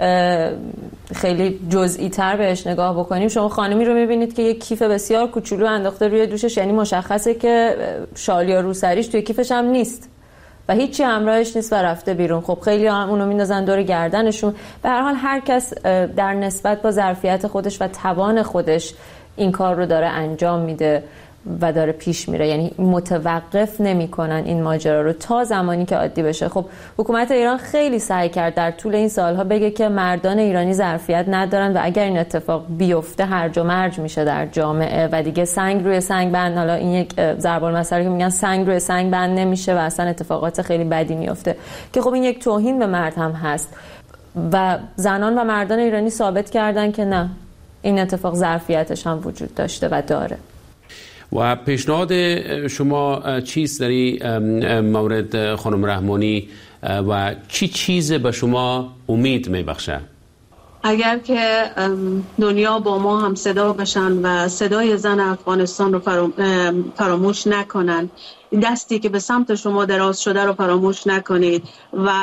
خیلی جزئی تر بهش نگاه بکنیم، شما خانمی رو میبینید که یک کیف بسیار کوچولو انداخته روی دوشش، یعنی مشخصه که شال یا روسریش توی کیفش هم نیست و هیچی همراهش نیست و رفته بیرون. خب خیلی هم اونو میندازن دور گردنشون. به هر حال هر کس در نسبت با ظرفیت خودش و توان خودش این کار رو داره انجام میده و داره پیش میره، یعنی متوقف نمیکنن این ماجرا رو تا زمانی که عادی بشه. خب حکومت ایران خیلی سعی کرد در طول این سالها بگه که مردان ایرانی ظرفیت ندارن و اگر این اتفاق بیفته هرج و مرج میشه در جامعه و دیگه سنگ روی سنگ بند، حالا این یک ضرب المثل که میگن سنگ روی سنگ بند نمیشه و اصلا اتفاقات خیلی بدی میفته که خب این یک توهین به مرد هم هست و زنان و مردان ایرانی ثابت کردن که نه، این اتفاق ظرفیتش هم وجود داشته و داره. و پیشنهاد شما چیست در این مورد خانم رحمانی و چی چیز به شما امید میبخشه؟ اگر که دنیا با ما هم صدا بشن و صدای زن افغانستان رو فراموش نکنن، دستی که به سمت شما دراز شده رو فراموش نکنید و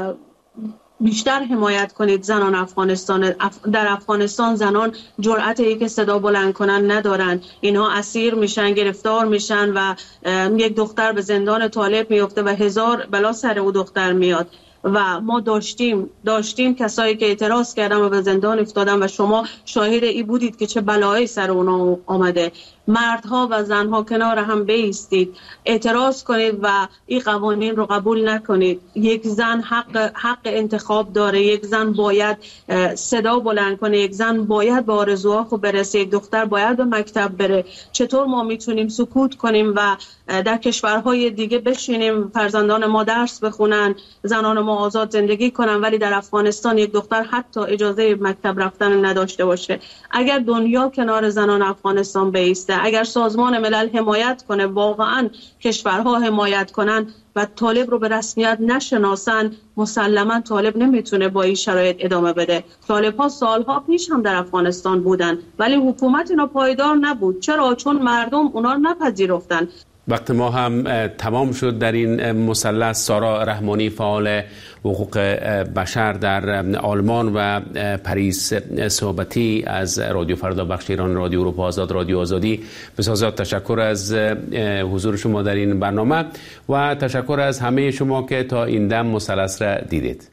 بیشتر حمایت کنید زنان افغانستان. در افغانستان زنان جرأتی که صدا بلند کنن ندارن، اینها اسیر میشن، گرفتار میشن و یک دختر به زندان طالب میفته و 1000 بلا سر او دختر میاد و ما داشتیم کسایی که اعتراض کردن و به زندان افتادن و شما شاهد ای بودید که چه بلایی سر اونا آمده. مردها و زنها کنار هم بایستید، اعتراض کنید و این قوانین رو قبول نکنید. یک زن حق انتخاب داره، یک زن باید صدا بلند کنه، یک زن باید به آرزوها خود برسه، یک دختر باید به مکتب بره. چطور ما میتونیم سکوت کنیم و در کشورهای دیگه بشینیم فرزندان ما درس بخونن، زنان ما آزاد زندگی کنن، ولی در افغانستان یک دختر حتی اجازه مکتب رفتن نداشته باشه؟ اگر دنیا کنار زنان افغانستان بایسته، اگر سازمان ملل حمایت کنه، واقعا کشورها حمایت کنن و طالب رو به رسمیت نشناسن، مسلما طالب نمیتونه با این شرایط ادامه بده. طالب ها سالها پیش هم در افغانستان بودن ولی حکومت اینا پایدار نبود. چرا؟ چون مردم اونا رو نپذیرفتن. وقت ما هم تمام شد در این مثلث. سارا رحمانی، فعال حقوق بشر در آلمان، و پریز صحبتی از رادیو فردا، بخش ایران رادیو اروپا آزاد، رادیو آزادی. بسیار تشکر از حضور شما در این برنامه و تشکر از همه شما که تا این دم مثلث را دیدید.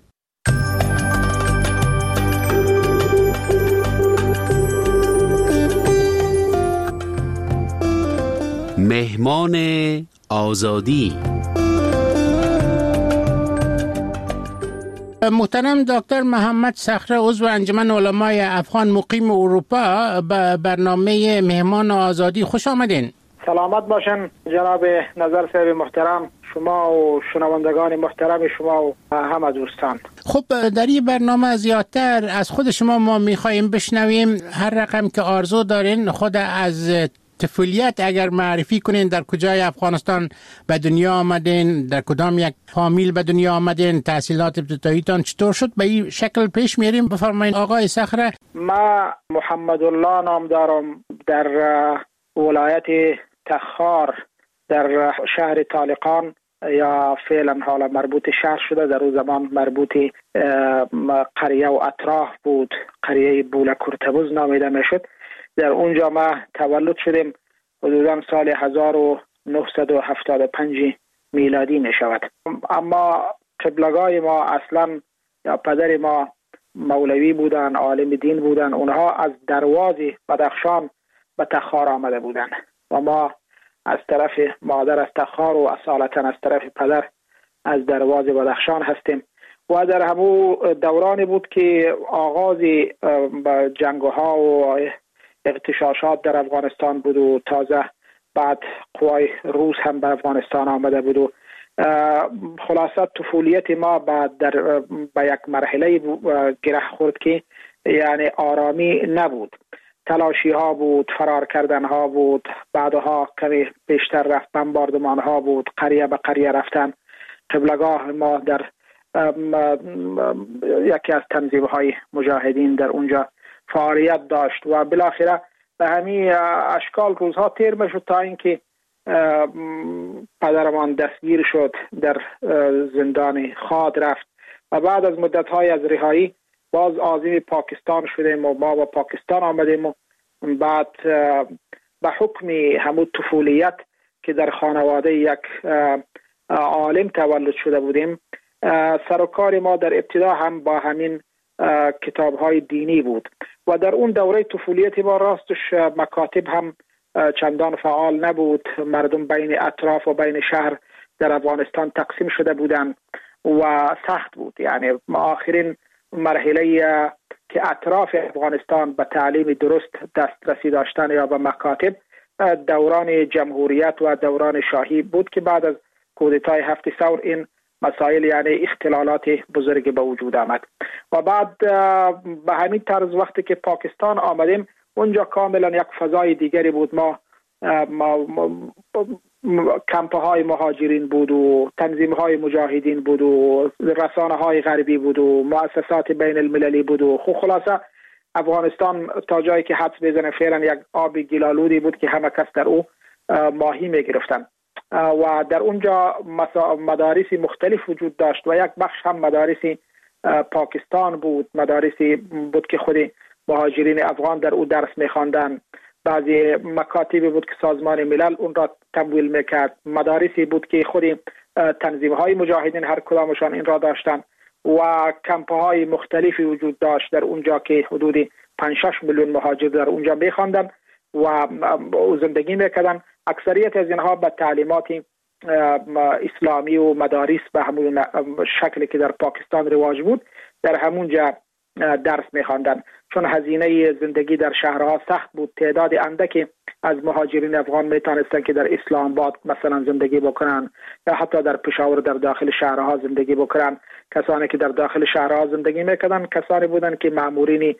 مهمان آزادی. محترم دکتر محمد صخره، عضو انجمن علمای افغان مقیم اروپا، به برنامه مهمان آزادی خوش آمدین. سلامت باشن جناب نظر صاحب محترم، شما و شنوندگان محترم شما و همه دوستان. خب در این برنامه زیادتر از خود شما ما میخواییم بشنویم، هر رقم که آرزو دارین خود از طفولیت اگر معرفی کنین، در کجای افغانستان به دنیا آمدین، در کدام یک فامیل به دنیا آمدین، تحصیلات ابتداییتان چطور شد، به این شکل پیش میریم. بفرمایید آقای صخره. ما محمد الله نام دارم، در ولایت تخار در شهر طالقان یا فعلا حالا مربوط شهر شده، در اون زمان مربوط قریه و اطراف بود، قریه بوله کرتبوز نامیده میشد. در اونجا ما تولد شدیم، حدودا سال 1975 میلادی می شود. اما قبلگاه ما اصلا یا پدر ما مولوی بودن، عالم دین بودن. اونها از درواز بدخشان به تخار آمده بودن و ما از طرف مادر از تخار و اصالتا از طرف پدر از درواز بدخشان هستیم. و در همون دورانی بود که آغاز جنگ‌ها و اغتشاشات در افغانستان بود و تازه بعد قوای روس هم به افغانستان آمده بود و خلاصه طفولیت ما بعد به یک مرحله گره خورد که یعنی آرامی نبود. تلاشی ها بود، فرار کردن ها بود، بعدها کمی بیشتر رفت بمباردمان ها بود، قریه به قریه رفتن. قبلگاه ما در یکی از تنظیم های مجاهدین در اونجا فعالیت داشت و بالاخره به همین اشکال روزها تیر میشد تا اینکه پدرمان دستگیر شد، در زندان خاد رفت و بعد از مدت‌های از رهایی باز عازم پاکستان شدیم و ما با پاکستان آمدیم و بعد به حکم همون طفولیت که در خانواده یک عالم تولد شده بودیم، سر و کار ما در ابتدا هم با همین کتاب‌های دینی بود و در اون دوره طفولیت ما راستش مکاتب هم چندان فعال نبود. مردم بین اطراف و بین شهر در افغانستان تقسیم شده بودند و سخت بود. یعنی آخرین مرحله که اطراف افغانستان به تعلیم درست دسترسی داشتن یا به مکاتب دوران جمهوریت و دوران شاهی بود که بعد از کودتای 7 ثور این مسائل یعنی اختلالات بزرگی به وجود آمد و بعد به همین طرز وقتی که پاکستان آمدیم اونجا کاملا یک فضای دیگری بود. ما کمپ های مهاجرین بود و تنظیم های مجاهدین بود و رسانه های غربی بود و مؤسسات بین المللی بود و خلاصه افغانستان تا جایی که حدس بزنه فعلا یک آب گلالودی بود که همه کس در او ماهی می گرفتن و در اونجا مدارس مختلف وجود داشت و یک بخش هم مدارس پاکستان بود، مدارسی بود که خود مهاجرین افغان در او درس می‌خواندند. بعضی مکاتبی بود که سازمان ملل اون را تمویل میکرد، مدارسی بود که خود تنظیم‌های مجاهدین هر کدامشان این را داشتند و کمپ‌های مختلفی وجود داشت در اونجا که حدود 5-6 میلیون مهاجر در اونجا می‌خواندند و زندگی میکردن. اکثریت از اینها به تعلیمات اسلامی و مدارس به همون شکلی که در پاکستان رواج بود در همونجا درس می‌خواندن، چون هزینه زندگی در شهرها سخت بود. تعداد اندکی از مهاجرین افغان میتونستن که در اسلام آباد مثلا زندگی بکنن یا حتی در پشاور در داخل شهرها زندگی بکنن. کسانی که در داخل شهرها زندگی میکردن کسانی بودن که مامورین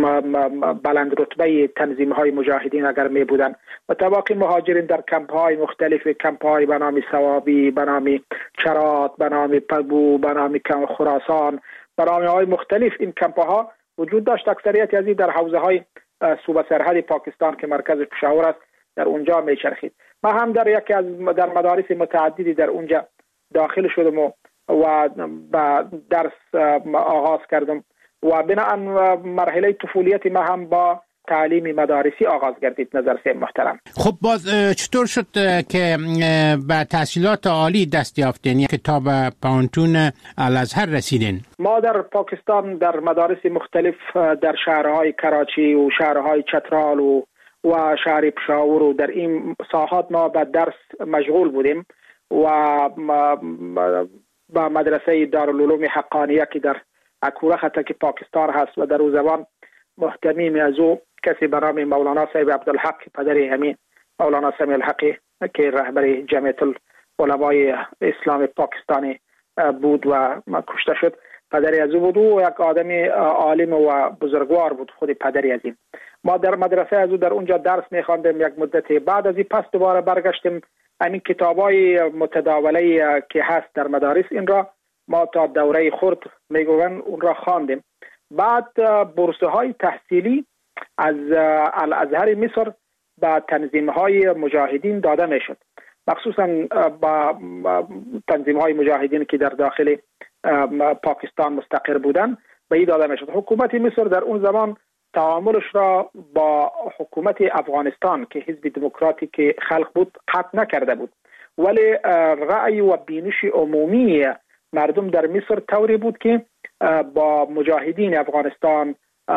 بلند رتبه تنظیم‌های مجاهدین اگر می بودن و طباقی مهاجرین در کمپ‌های مختلف، کمپ‌های به نام ثوابی، به نام چرات، به نام پلبو، به نام خراسان، برنامه‌های مختلف این کمپ‌ها وجود داشت. اکثریت از این در حوزه‌های صوبه سرحد پاکستان که مرکز پشاور است در اونجا میچرخید. ما هم در یکی از در مدارس متعددی در اونجا داخل شدم و با درس آغاز کردم و بناهن مرحله طفولیت ما هم با تعلیم مدارسی آغاز گردید. نظر سیم محترم. خب باز چطور شد که به تحصیلات عالی دست یافتین که تا به پانتون الازهر رسیدین؟ ما در پاکستان در مدارس مختلف در شهرهای کراچی و شهرهای چترال و شهر پشاور و در این ساحات ما به درس مشغول بودیم و با مدرسه دارالعلوم حقانیه که در اکورخ حتی که پاکستان هست و در او زبان محتمیم از او کسی به نام مولانا صاحب عبدالحق پدری همین مولانا سمیع الحقی که رهبر جمعیت العلمای اسلام پاکستانی بود و کشته شد، پدری از او بود و یک آدم عالم و بزرگوار بود خود پدری از این. ما در مدرسه از او در اونجا درس می‌خواندیم یک مدت، بعد از این پس دوباره برگشتیم همین کتابای متداوله که هست در مدارس این را ما تا دوره خرد میگوین اون را خواندیم. بعد بورسه های تحصیلی از الازهر مصر به تنظیم های مجاهدین داده میشد، مخصوصا با تنظیم های مجاهدین که در داخل پاکستان مستقر بودن به این داده میشد. حکومت مصر در اون زمان تعاملش را با حکومت افغانستان که حزب دموکراتیک خلق بود قطع نکرده بود، ولی رأی و بینش عمومی مردم در مصر طوری بود که با مجاهدین افغانستان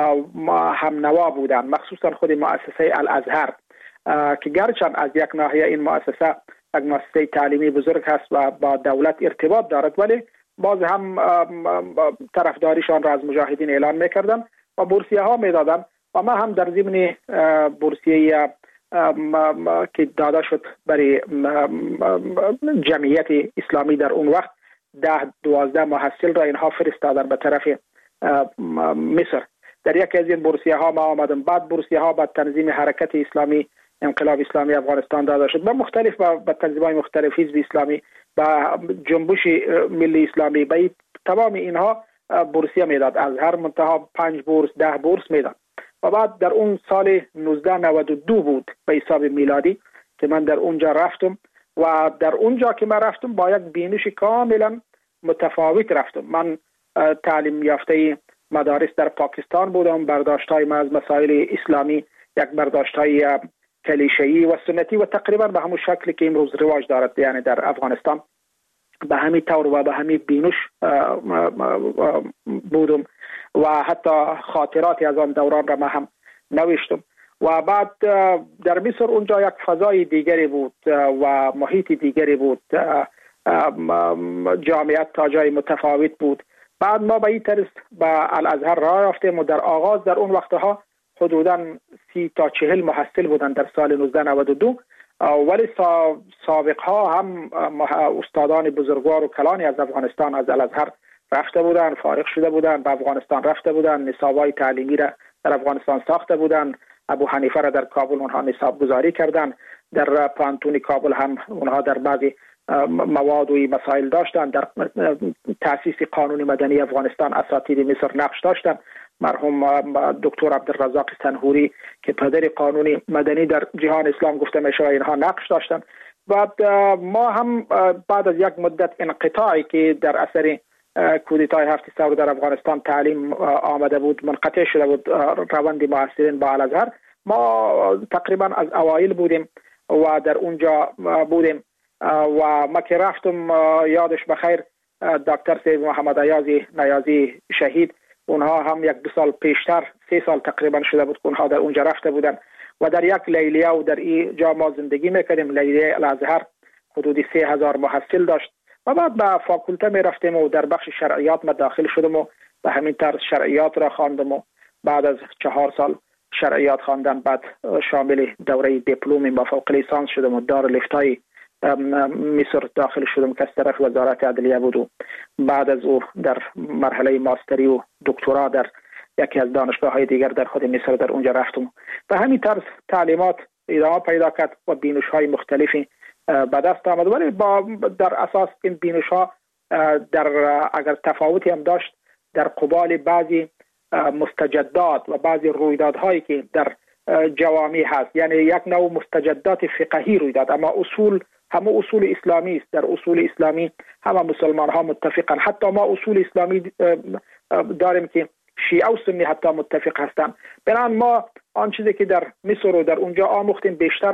هم نوا بودند، مخصوصا خود مؤسسه الازهر که گرچند از یک ناحیه این مؤسسه یک مؤسسه تعلیمی بزرگ هست و با دولت ارتباط دارد، ولی باز هم طرفداریشان را از مجاهدین اعلان میکردن و بورسیه ها میدادن و ما هم در ضمن بورسیه که داده شد برای جمعیت اسلامی در اون وقت 10-12 محصل را اینها فرستادن به طرف مصر. در یکی از این بورسیه ها ما آمدم. بعد بورسیه ها به تنظیم حرکت اسلامی انقلاب اسلامی افغانستان داده شد، به مختلف به تنظیم های مختلف، حزب اسلامی و جنبش ملی اسلامی، به تمام اینها بورسیه میداد، از هر منتها 5 بورس 10 بورس میداد. و بعد در اون سال 1992 بود به حساب میلادی که من در اونجا رفتم و در اونجا که من رفتم با یک بینش کاملا متفاوت رفتم. من تعلیم یافته مدارس در پاکستان بودم، برداشت‌های من از مسائل اسلامی یک برداشت‌های کلیشه‌ای و سنتی و تقریبا به همون شکلی که امروز رواج دارد یعنی در افغانستان به همین طور و به همین بینش بودم و حتی خاطراتی از آن دوران را ما هم نوشتم. و بعد در مصر اونجا یک فضای دیگری بود و محیط دیگری بود، جامعیت تا جای متفاوت بود. بعد ما به این طرز به الازهر راه رفتیم و در آغاز در اون وقتها حدوداً 30 تا 40 محصل بودند در سال 1992، ولی سابقها هم استادان بزرگوار و کلانی از افغانستان از الازهر رفته بودند، فارغ شده بودند، به افغانستان رفته بودند، نصاب‌های تعلیمی را در افغانستان ساخته بودند. ابو حنیفه را در کابل اونها نصاب گذاری کردند، در پانتون کابل هم اونها در بعضی مواد و مسائل داشتند، در تأسیس قانون مدنی افغانستان اساتید مصر نقش داشتند. مرحوم دکتر عبدالرزاق سنهوری که پدر قانون مدنی در جهان اسلام گفته میشه اینها نقش داشتند. بعد ما هم بعد از یک مدت انقطاعی که در اثر کودتای 7 سپتامبر در افغانستان تعلیم آمده بود، منقطع شده بود روند محصلین با الازهر، ما تقریبا از اوایل بودیم و در اونجا بودیم و ما که رفتم یادش بخیر دکتر سید محمد نیازی شهید، اونها هم 1-2 سال پیشتر 3 سال تقریبا شده بود که اونها در اونجا رفته بودن و در یک لیلیه و در این جا ما زندگی میکردیم. لیلیه الازهر حدود 3000 محصل داشت و بعد به فاکولته می رفتیم و در بخش شرعیات ما داخل شدم و به همین طرز شرعیات را خواندم و بعد از 4 سال شرعیات خواندن بعد شامل دوره دیپلم با فوق لیسانس شدم و دارالفتای مصر داخل شدم که از طرف وزارت عدلیه بود و بعد از او در مرحله ماستری و دکترا در یکی از دانشگاه‌های دیگر در خود مصر در اونجا رفتم. به همین طرز تعلیمات ادامه پیدا کرد و بینش‌های مختلفی به دست آمد، ولی در اساس این بینش‌ها اگر تفاوتی هم داشت در قبال بعضی مستجدات و بعضی رویدادهایی که در جوامع هست، یعنی یک نوع مستجدات فقهی روی داد، اما همه اصول اسلامی است. در اصول اسلامی همه مسلمان ها متفقن، حتی ما اصول اسلامی داریم که شیعه و سنی حتی متفق هستند. بنابراین ما آن چیزی که در مصر و در اونجا آموختیم بیشتر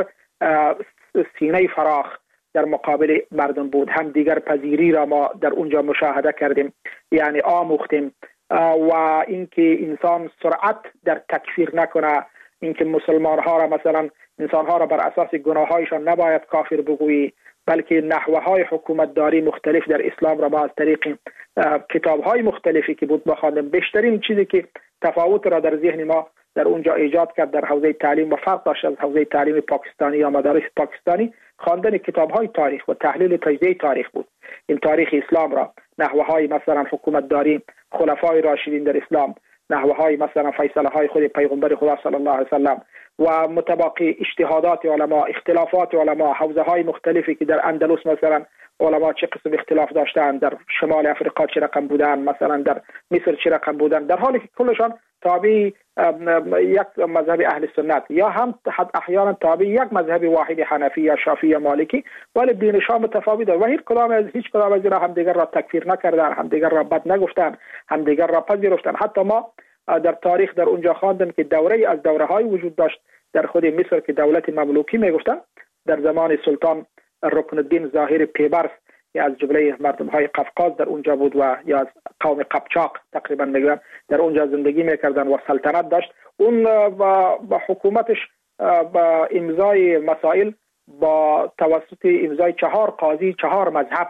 سینه فراخ در مقابل مردم بود، هم دیگر پذیری را ما در اونجا مشاهده کردیم، یعنی آموختیم و اینکه انسان سرعت در تکفیر نکنه، اینکه مسلمان ها را مثلا انسان ها را بر اساس گناه هایشان نباید کافر بگویی بلکه نحوه‌های حکومتداری مختلف در اسلام را ما از طریق کتاب‌های مختلفی که بود بخواندیم. بیشترین چیزی که تفاوت را در ذهن ما در اونجا ایجاد کرد در حوزه تعلیم و فرق داشت از حوزه تعلیم پاکستانی یا مدارس پاکستانی، خواندن کتاب‌های تاریخ و تحلیل تجزیه تاریخ بود. این تاریخ اسلام را، نحوه‌های مثلا حکومتداری خلفای راشدین در اسلام، نحوه‌های مثلا فیصله‌های خود پیغمبر خدا صلی الله علیه و سلم و متباقی اجتهادات علما، اختلافات علما، حوزه‌های مختلفی که در اندلس مثلا علما چه قسم اختلاف داشتند، در شمال افریقا چه رقم بودن، مثلا در مصر چه رقم بودن، در حالی که کلشان تابع یک مذهب اهل سنت یا هم احیانا تابع یک مذهب واحد حنفی یا شافعی یا مالکی، ولی دینشان متفاوت و هیچ کدام از اینا همدیگر را تکفیر نکردن، همدیگر را بد نگفتن، همدیگر را پذیرفتن. حتی ما در تاریخ در اونجا خواندیم که دوره از دوره‌های وجود داشت در خود مصر که دولت مملوکی میگفتن، در زمان سلطان رکن الدین ظاهر پیبرس که از جمله مردم‌های قفقاز در اونجا بود و یا از قوم قبچاق تقریبا میگن در اونجا زندگی میکردن و سلطنت داشت. اون با حکومتش با امضای مسائل با توسط امضای 4 قاضی 4 مذهب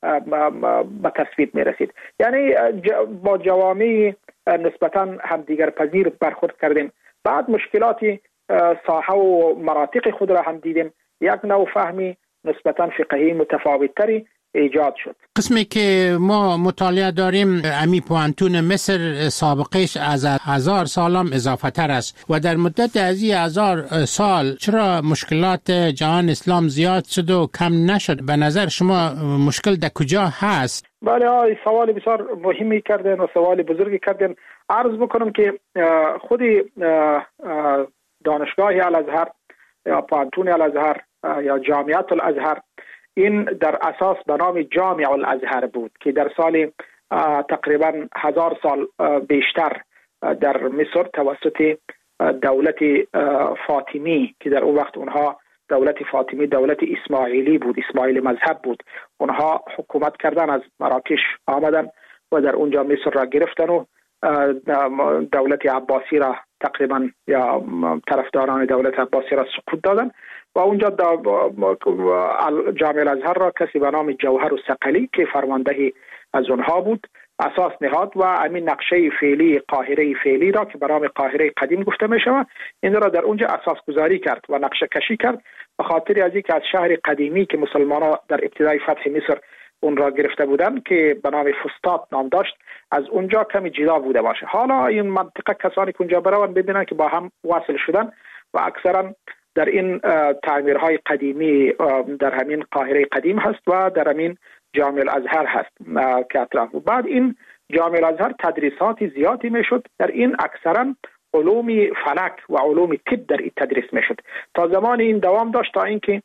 به تصویب میرسید. یعنی با جوامع نسبتاً همدیگر پذیر برخورد کردیم. بعد مشکلاتی ساحه و مناطق خود را هم دیدیم. یک نوع فهمی نسبتاً فقهی متفاوت‌تری ایجاد شد. قسمی که ما مطالعه داریم امی پوانتون مصر سابقش از 1000 سال هم اضافه تر است و در مدت از 1000 سال چرا مشکلات جهان اسلام زیاد شد و کم نشد؟ به نظر شما مشکل در کجا هست؟ بله، سوال بسیار مهمی کردن و سوال بزرگی کردن. عرض بکنم که خود دانشگاه الازهر یا پوانتون الازهر یا جامعه الازهر این در اساس به نام جامع الازهر بود که در سال تقریبا 1000 سال بیشتر در مصر توسط دولت فاطمی که در اون وقت اونها دولت فاطمی دولت اسماعیلی بود، اسماعیلی مذهب بود، اونها حکومت کردن، از مراکش آمدن و در اونجا مصر را گرفتن و دولت عباسی را تقریبا یا طرفداران دولت عباسی را سقوط دادن و اونجا جامع الازهر را کسی به نام جوهر الثقلی که فرمانده از اونها بود اساس نهاد و همین نقشه فعلی قاهره فعلی را که به نام قاهره قدیم گفته می شود این را در اونجا اساس گذاری کرد و نقشه کشی کرد به خاطر از اینکه از شهر قدیمی که مسلمانان در ابتدای فتح مصر اون را گرفته بودند که به نام فسطاط نام داشت، از اونجا کمی جدا بوده باشه. حالا این منطقه کسانی که اونجا برون ببینن که با هم وصل شدن و اکثرا در این تعمیرهای قدیمی در همین قاهره قدیم هست و در همین جامع الازهر هست که اطراف. بعد این جامع الازهر تدریسات زیادی میشد، در این اکثرا علوم فلک و علوم طب در این تدریس میشد. تا زمان این دوام داشت تا اینکه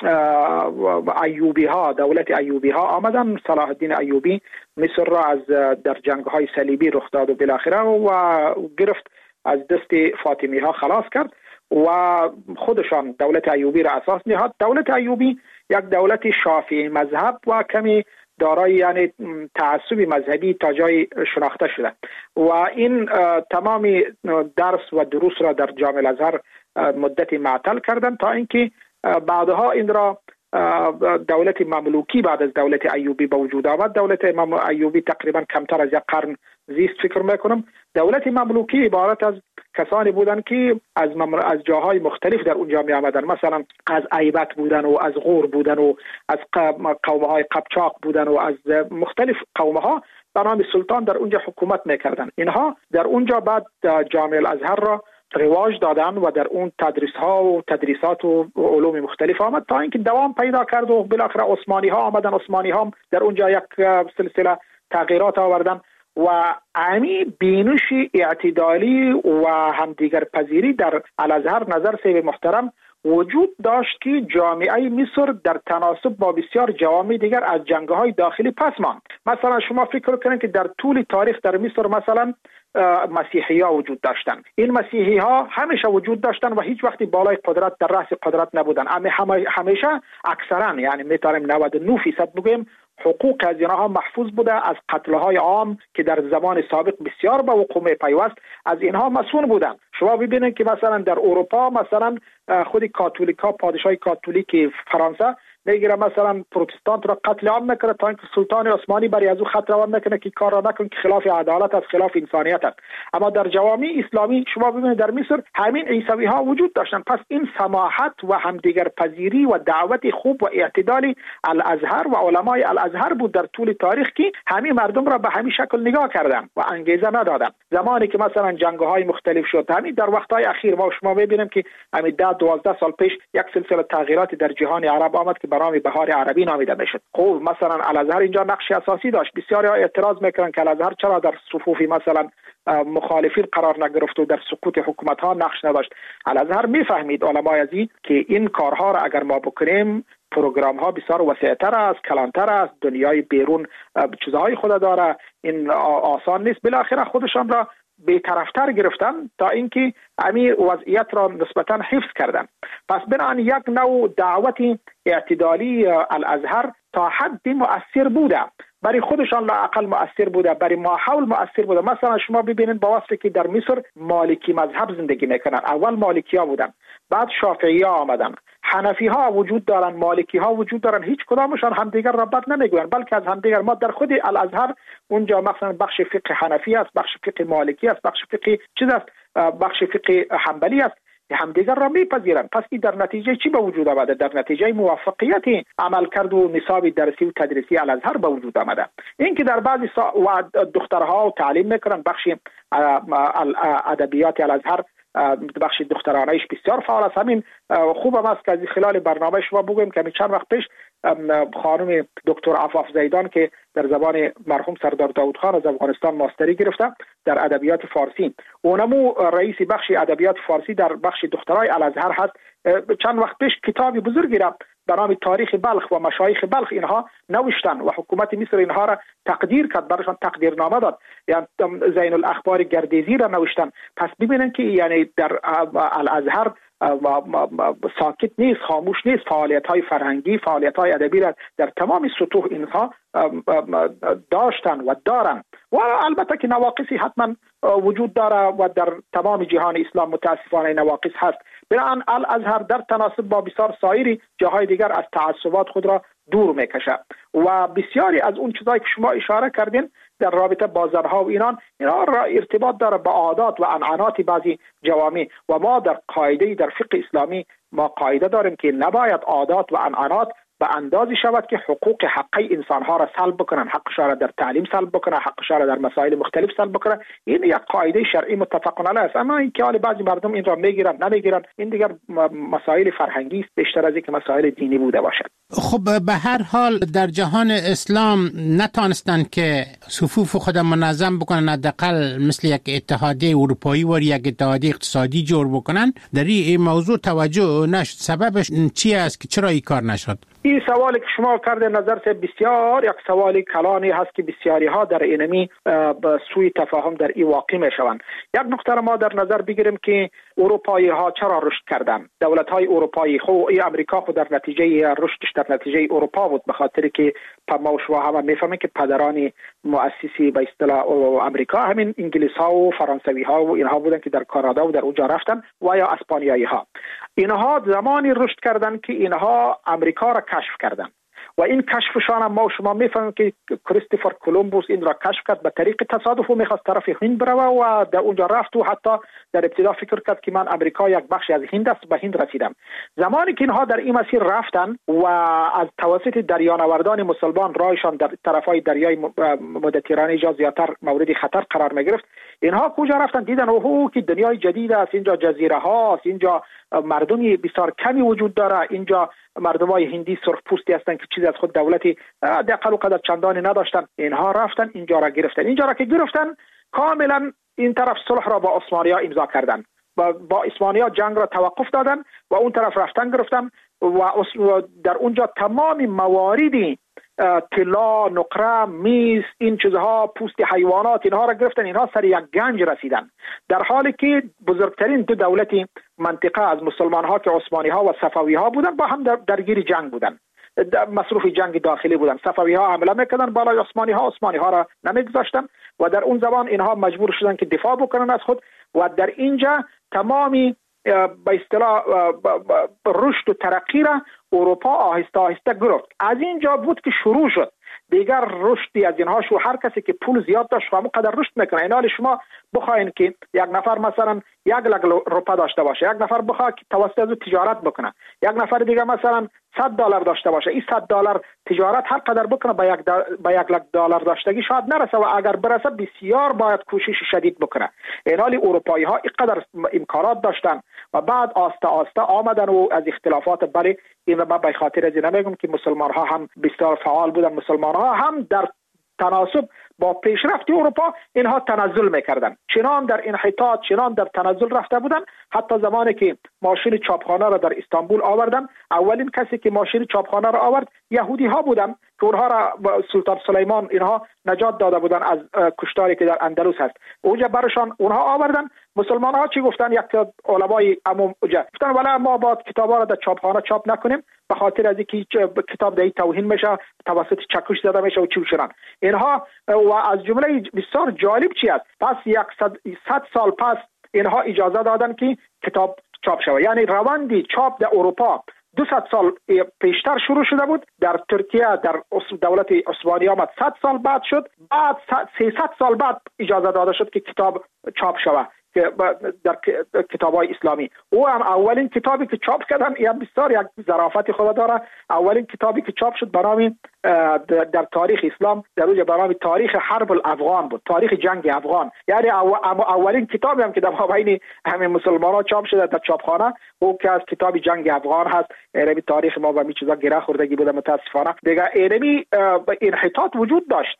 ایوبی ها، دولت ایوبی ها آمدن، صلاح الدین ایوبی مصر را از در جنگ های صلیبی رخ داد و بالاخره و گرفت، از دست فاطمی ها خلاص کرد و خودشان دولت ایوبی را اساس نهاد. دولت ایوبی یک دولت شافعی مذهب و کمی دارای یعنی تعصب مذهبی تا جای شناخته شده و این تمام درس و دروس را در جامع الازهر مدتی معطل کردند تا اینکه بعدها این را دولت مملوکی بعد از دولت ایوبی به وجود آمد. دولت ایوبی تقریبا کمتر از یک قرن زیست فکر میکنم. دولت مملوکی عبارت از کسانی بودند که از جاهای مختلف در اونجا می آمدن، مثلا از ایبت بودن و از غور بودن و از قومهای قبچاق بودن و از مختلف قومها به نام سلطان در اونجا حکومت میکردن. اینها در اونجا بعد جامع الازهر را رواج دادن و در اون تدریس ها و تدریسات و علوم مختلف آمد تا اینکه دوام پیدا کرد و بالاخره عثمانی ها آمدن. عثمانی ها در اونجا یک سلسله تغییرات آوردن و عمی بینش اعتدالی و همدیگر پذیری در الازهر نظر سیب محترم وجود داشت که جامعه مصر در تناسب با بسیار جوامع دیگر از جنگ‌های داخلی پس ماند. مثلا شما فکر کنید که در طول تاریخ در مصر مثلا مسیحی ها وجود داشتن. این مسیحی ها همیشه وجود داشتن و هیچ وقتی بالای قدرت در رأس قدرت نبودن. همیشه اکثرا یعنی میتونیم 99% بگویم حقوق از اینها محفوظ بوده. از قتل‌های عام که در زمان سابق بسیار به وقوع پیوست از اینها مسئول بودند. شما ببینید که مثلا در اروپا مثلا خود کاتولیکا، پادشاه کاتولیک فرانسه میگیره مثلا پروتستانت را قتل عام میکنه تا اینکه سلطان عثمانی برای از او خط روان میکنه که کار را نکن که خلاف عدالت است، خلاف انسانیت است. اما در جوامع اسلامی شما ببینید در مصر همین عیسوی ها وجود داشتن. پس این سماحت و همدیگر پذیری و دعوت خوب و اعتدال الازهر و علمای الازهر بود در طول تاریخ که همین مردم را به همین شکل نگاه کردن و انگیزه ندادن. زمانی که مثلا جنگ‌های مختلف شد، همین در وقت‌های اخیر ما شما ببینیم که همین 10-12 سال پیش یک سلسله تغییراتی در جهان عرب آمد که برنامه بهار عربی نامیده میشد. خب مثلا الازهر اینجا نقش اساسی داشت. بسیاری اعتراض میکنن که الازهر چرا در صفوف مثلا مخالفین قرار نگرفت و در سقوط حکومت ها نقش نداشت. الازهر میفهمید علمای ازی که این کارها را اگر ما بکنیم پروگرام ها بسیار وسیع‌تر است، کلانتر است، دنیای بیرون چیزهای خود داره، این آسان نیست. بالاخره خودشان را بی‌طرفتر گرفتن تا اینکه همین وضعیت را نسبتا حفظ کردن. پس بنابراین یک نوع دعوت اعتدالی الازهر تا حدی مؤثر بوده، برای خودشان لااقل مؤثر بوده، برای ما حول مؤثر بوده. مثلا شما ببینید با واسطه که در مصر مالکی مذهب زندگی میکنن، اول مالکی ها بودن، بعد شافعی ها آمدن، حنفی ها وجود دارن، مالکی ها وجود دارن، هیچ کدامشان همدیگر را بد نمیگوین، بلکه از همدیگر ما در خود الازهر اونجا مثلا بخش فقه حنفی است، بخش فقه مالکی است، بخش فقه چیز است، بخش فقه حنبلی است، همدیگر را میپذیرند. پس این در نتیجه چی به وجود آمده؟ در نتیجه موفقیت عملکرد و نصاب درسی و تدریسی الازهر به وجود آمده. این که در بعضی دخترها تعلیم میکنن، بخش ادبیات الازهر بخش دخترانه‌اش بسیار فعال است. همین خوب هم است که از خلال برنامه شما بگویم که چند وقت پیش خانم دکتر عفاف زیدان که در زبان مرحوم سردار داود خان از افغانستان ماستری گرفته در ادبیات فارسی، اونمو رئیس بخش ادبیات فارسی در بخش دخترای الازهر هست، چند وقت پیش کتابی بزرگی را به نام تاریخ بلخ و مشایخ بلخ اینها نوشتن و حکومت مصر اینها را تقدیر کرد، برایشان تقدیرنامه داد، یعنی زین الاخبار گردیزی را نوشتن. پس ببینن که یعنی در الازهر ساکت نیست، خاموش نیست، فعالیت‌های فرهنگی، فعالیت‌های ادبی را در تمام سطوح اینها داشتن و دارن و البته که نواقصی حتما وجود داره و در تمام جهان اسلام متاسفانه نواقص هست. بنابراین الازهر در تناسب با بسیار سایر جاهای دیگر از تعصبات خود را دور میکشه و بسیاری از اون چیزایی که شما اشاره کردین در رابطه با زنها و اینها را ارتباط داره با عادات و عنعنات بعضی جوامع و ما در قاعده در فقه اسلامی ما قاعده داریم که نباید عادات و عنعنات به اندازی شود که حقوق حقی انسانها را سلب بکنن، حقشان را در تعلیم سلب بکنن، حقشان را در مسائل مختلف سلب بکنن. این یک قاعده شرعی متفق علیه است. اما اینکه حال بعضی مردم این را میگیرن نمیگیرن، این دیگر مسائل فرهنگی است بیشتر از اینکه مسائل دینی بوده باشد. خب به هر حال در جهان اسلام نتانستن که صفوف خود منظم بکنن، حداقل مثل یک اتحادیه اروپایی و یک اتحادیه اقتصادی جور بکنن. در این موضوع توجه نشد. سببش چی است که چرا این کار نشد؟ این سوالی که شما کرده نظر سے بسیار یک سوال کلانی هست که بسیاری ها در اینمی به سوی تفاهم در این واقع می شوند. یک نکته ما در نظر بگیریم که اروپایی ها چرا رشد کردن. دولت های اروپایی امریکا خود در نتیجه رشدش در نتیجه اروپا بود، به خاطر که ما و شما هم میفهمیم که پدران مؤسسی به اصطلاح امریکا همین انگلیس ها و فرانسوی ها و اینها بودن که در کانادا و در اونجا رفتن و یا اسپانیایی ها. اینها زمانی رشد کردن که اینها امریکا را کشف کردن و این کشفشان هم ما و شما میفهمیم که کریستوفر کولومبوس این را کشف کرد به طریق تصادف و میخواست طرف هند بروه و در اونجا رفت و حتی در ابتدا فکر کرد که من امریکا یک بخشی از هند است، به هند رسیدم. زمانی که اینها در این مسیر رفتن و از توسط دریانوردان مسلمان راهشان در طرفای دریای مدیترانه اینجا زیادتر مورد خطر قرار میگرفت، اینها کجا رفتن؟ دیدن اوه که دنیای جدید است، اینجا جزیره هاست، اینجا مردمی بسیار کمی وجود داره، اینجا مردمای هندی سرخ پوستی هستند که چیزی از خود دولتی دقل و قدر چندانی نداشتن. اینها رفتن اینجا را گرفتن. اینجا را که گرفتن کاملا این طرف صلح را با عثمانی‌ها امضا کردن و با عثمانی‌ها جنگ را توقف دادن و اون طرف رفتن گرفتن و در اونجا تمام مواردی طلا، نقره، میز، این چیزها، پوست حیوانات، اینها را گرفتن. اینها سر یک گنج رسیدن، در حالی که بزرگترین دو دولتی منطقه از مسلمان ها که عثمانی ها و صفوی ها بودن با هم درگیر جنگ بودن، مصروف جنگ داخلی بودن. صفوی ها حمله میکردن بالای عثمانی ها را نمیگذاشتن و در اون زمان اینها مجبور شدن که دفاع بکنن از خود و در اینجا تمامی به اصطلاح رشد و ترقی را اروپا آهسته آهسته گرفت. از اینجا بود که شروع شد دیگر رشدی از اینها شو. هر کسی که پول زیاد داشت همون قدر رشد میکنه. این حال شما بخواین که یک نفر مثلا 1 لک روپا داشته باشه، یک نفر بخواد که توسط از تجارت بکنه، یک نفر دیگه مثلا $100 داشته باشه، این $100 تجارت هر قدر بکنه به 1 لک دلار داشتگی شاید نرسه و اگر برسه بسیار باید کوشش شدید بکنه. این حال اروپایی ها اینقدر امکانات داشتن و بعد آسته آسته آمدن و از اختلافات بله این رو به خاطر از این نمیگم که مسلمان ها هم بسیار فعال بودن، مسلمان ها هم در تناسب با پیشرفت اروپا اینها تنزل میکردن، چنان در انحطاط چنان در تنزل رفته بودن. حتی زمانی که ماشین چاپخانه را در استانبول آوردن، اولین کسی که ماشین چاپخانه را آورد یهودی ها بودن که اونها را سلطان سلیمان اینها نجات داده بودن از کشتاری که در اندلس هست. اونجا برشان اونها آوردن. مسلمان ها چی گفتن؟ یک علمای عموم گفتن ولی ما با کتابا را در چاپخانه چاپ نکنیم به خاطر از اینکه کتاب در توهین میشه، توسط چکش زده میشه و چی شدن اینها. و از جمله بسیار جالب چی است، پس 100 سال پس اینها اجازه دادن که کتاب چاپ شود. یعنی روندی چاپ در اروپا 200 سال پیشتر شروع شده بود. در ترکیه در دولت عثمانی آمد 100 سال بعد شد، بعد 300 سال بعد اجازه داده شد که کتاب چاپ شود در کتاب‌های اسلامی. او هم اولین کتابی که چاپ کردن، یا بسیار یک ظرافت خود داره، اولین کتابی که چاپ شد به نام در تاریخ اسلام در روز به نام تاریخ حرب الافغان بود، تاریخ جنگ افغان. یعنی اولین کتابی هم که در بین همین مسلمان‌ها چاپ شده در چاپخانه او که از کتاب جنگ افغان هست. اینمی تاریخ ما و می چیزا گره خوردگی بوده متاسفانه. دیگه اینمی انحطاط وجود داشت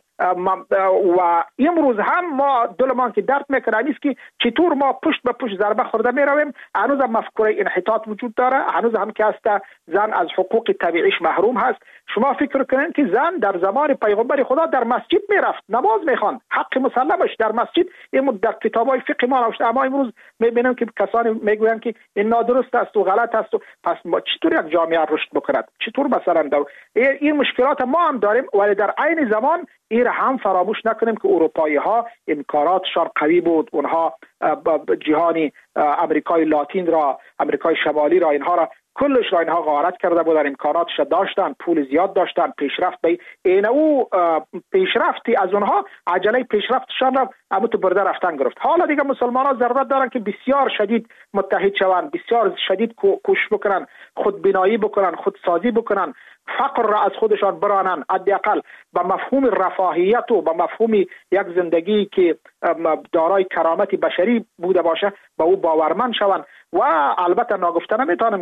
و امروز هم ما دلمان که درد میکنه نیست که چطور ما پشت به پشت ضربه خورده می رویم. هنوز هم مفکوره انحطاط وجود داره، هنوز هم که است زن از حقوق طبیعیش محروم هست. شما فکر کنین که زن در زمان پیغمبر خدا در مسجد میرفت نماز میخواند، حق مسلمش در مسجد. این در کتابای فقه ما نوشته، اما امروز میبینیم که کسانی میگویند که این نادرست است و غلط است. و پس ما چطور یک جامعه رشد بکند؟ چطور مثلا در این مشکلات ما هم داریم، ولی در عین زمان این هم فراموش نکنیم که اروپایی ها امکاناتشان قوی بود. اونها جهانی امریکای لاتین را، امریکای شمالی را، اینها را کلش را اینها غارت کرده بودن، امکاناتش داشتن، پول زیاد داشتن، پیشرفت به این او پیشرفتی از اونها عجله پیشرفتشان را اموت برده رفتن گرفت. حالا دیگه مسلمان ها ضرورت دارن که بسیار شدید متحد شوند، بسیار شدید کوشش بکنن، خودبینایی بکنن، خودسازی بکنن، فقر را از خودشان برانن، حداقل به مفهوم رفاهیت و به مفهوم یک زندگی که دارای کرامت بشری بوده باشه به او باورمند شوند. و البته ناگفته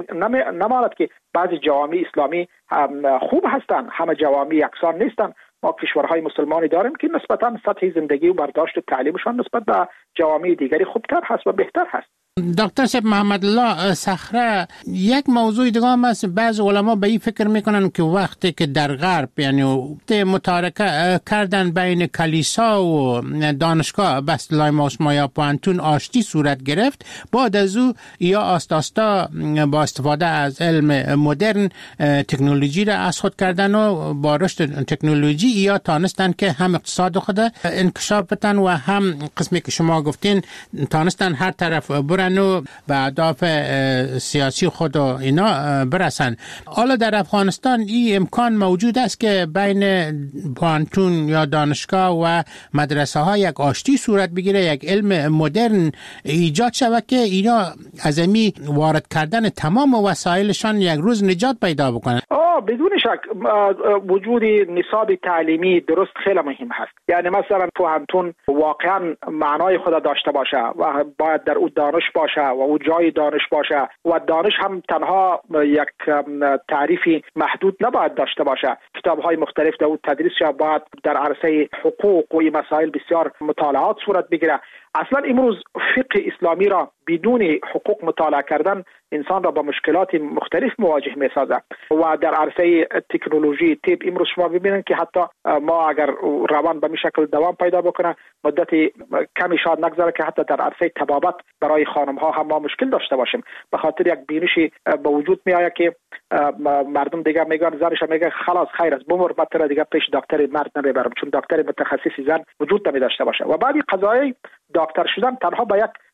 نماند که بعضی جوامع اسلامی خوب هستند، همه جوامع یکسان نیستند. ما کشورهای مسلمانی داریم که نسبتاً سطح زندگی و برداشت و تعلیمشان نسبت به جوامع دیگری خوبتر هست و بهتر هست. دکتر صاحب محمد الله صخره، یک موضوع دیگه هم هست. بعض علما به این فکر میکنن که وقتی که در غرب یعنی متارکه کردن بین کلیسا و دانشگاه به اصطلاح ما یا پانتون آشتی صورت گرفت، بعد از او یا آستا با استفاده از علم مدرن تکنولوژی را از خود کردن و با رشد تکنولوژی یا تانستن که هم اقتصاد خود انکشاف بدن و هم قسمی که شما گفتین تانستن هر طرف برن و به اهداف سیاسی خود و اینا برسن. حالا در افغانستان این امکان موجود است که بین پانتون یا دانشگاه و مدرسه ها یک آشتی صورت بگیره، یک علم مدرن ایجاد شود که اینا از امی وارد کردن تمام وسایلشان یک روز نجات پیدا بکنن. بدون شک وجود نصاب تعلیمی درست خیلی مهم هست. یعنی مثلا پانتون واقعا معنای خود داشته باشه و باید در او دانش باشه و او جای دانش باشه و دانش هم تنها یک تعریفی محدود نباید داشته باشه. کتاب‌های مختلف در او تدریس شود، باید در عرصه حقوق و این مسائل بسیار مطالعات صورت بگیره. اصلا امروز فقه اسلامی را بدون حقوق مطالعه کردن انسان را با مشکلات مختلف مواجه می سازد. و در عرصه تکنولوژی طب امروز شما ببینید که حتی ما اگر روان به این شکل دوام پیدا بکنه مدت کمی شاید نگذره که حتی در عرصه طبابت برای خانم ها هم ما مشکل داشته باشیم، به خاطر یک بینشی به وجود می آید که مردم دیگه میگن، زنش میگه خلاص خیر است بمر، بعد دیگه پیش دکتر مرد نمیبرم چون دکتر متخصص زن وجود نمی داشته باشه. و بعد قضایای دکتر شدن تنها با یک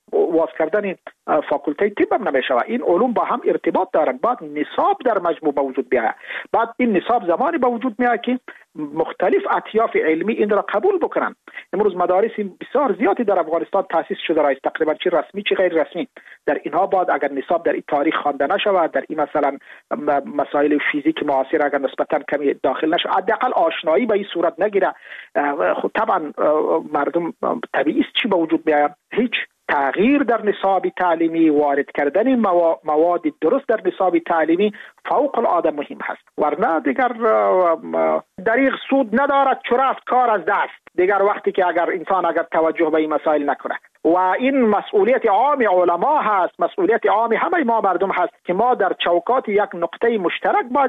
واز کردن فاکولته طب هم نمی شود. این علوم با هم ارتباط دارند. بعد نصاب در مجموع به وجود بیاید. بعد این نصاب زمانی به وجود میاد که مختلف اطیاف علمی این را قبول بکنن. امروز مدارس بسیار زیادی در افغانستان تاسیس شده است، تقریبا چه رسمی چه غیر رسمی. در اینها بعد اگر نصاب در این تاریخ خوانده نشود، در این مثلا مسائل فیزیک معاصر اگر نسبتا کمی داخل نشود، حداقل آشنایی به این صورت نگیره، خب طبعا مردم طبیعی است چی به وجود بیاید؟ هیچ تغییر در نصاب تعلیمی، وارد کردن مواد درست در نصاب تعلیمی فوق العاده مهم هست. ورنه دیگر دریغ سود ندارد چو رفت کار از دست. دیگر وقتی که اگر توجه به این مسائل نکنه و این مسئولیت عام علما هست، مسئولیت عام همه ما مردم هست که ما در چوکات یک نقطه مشترک باید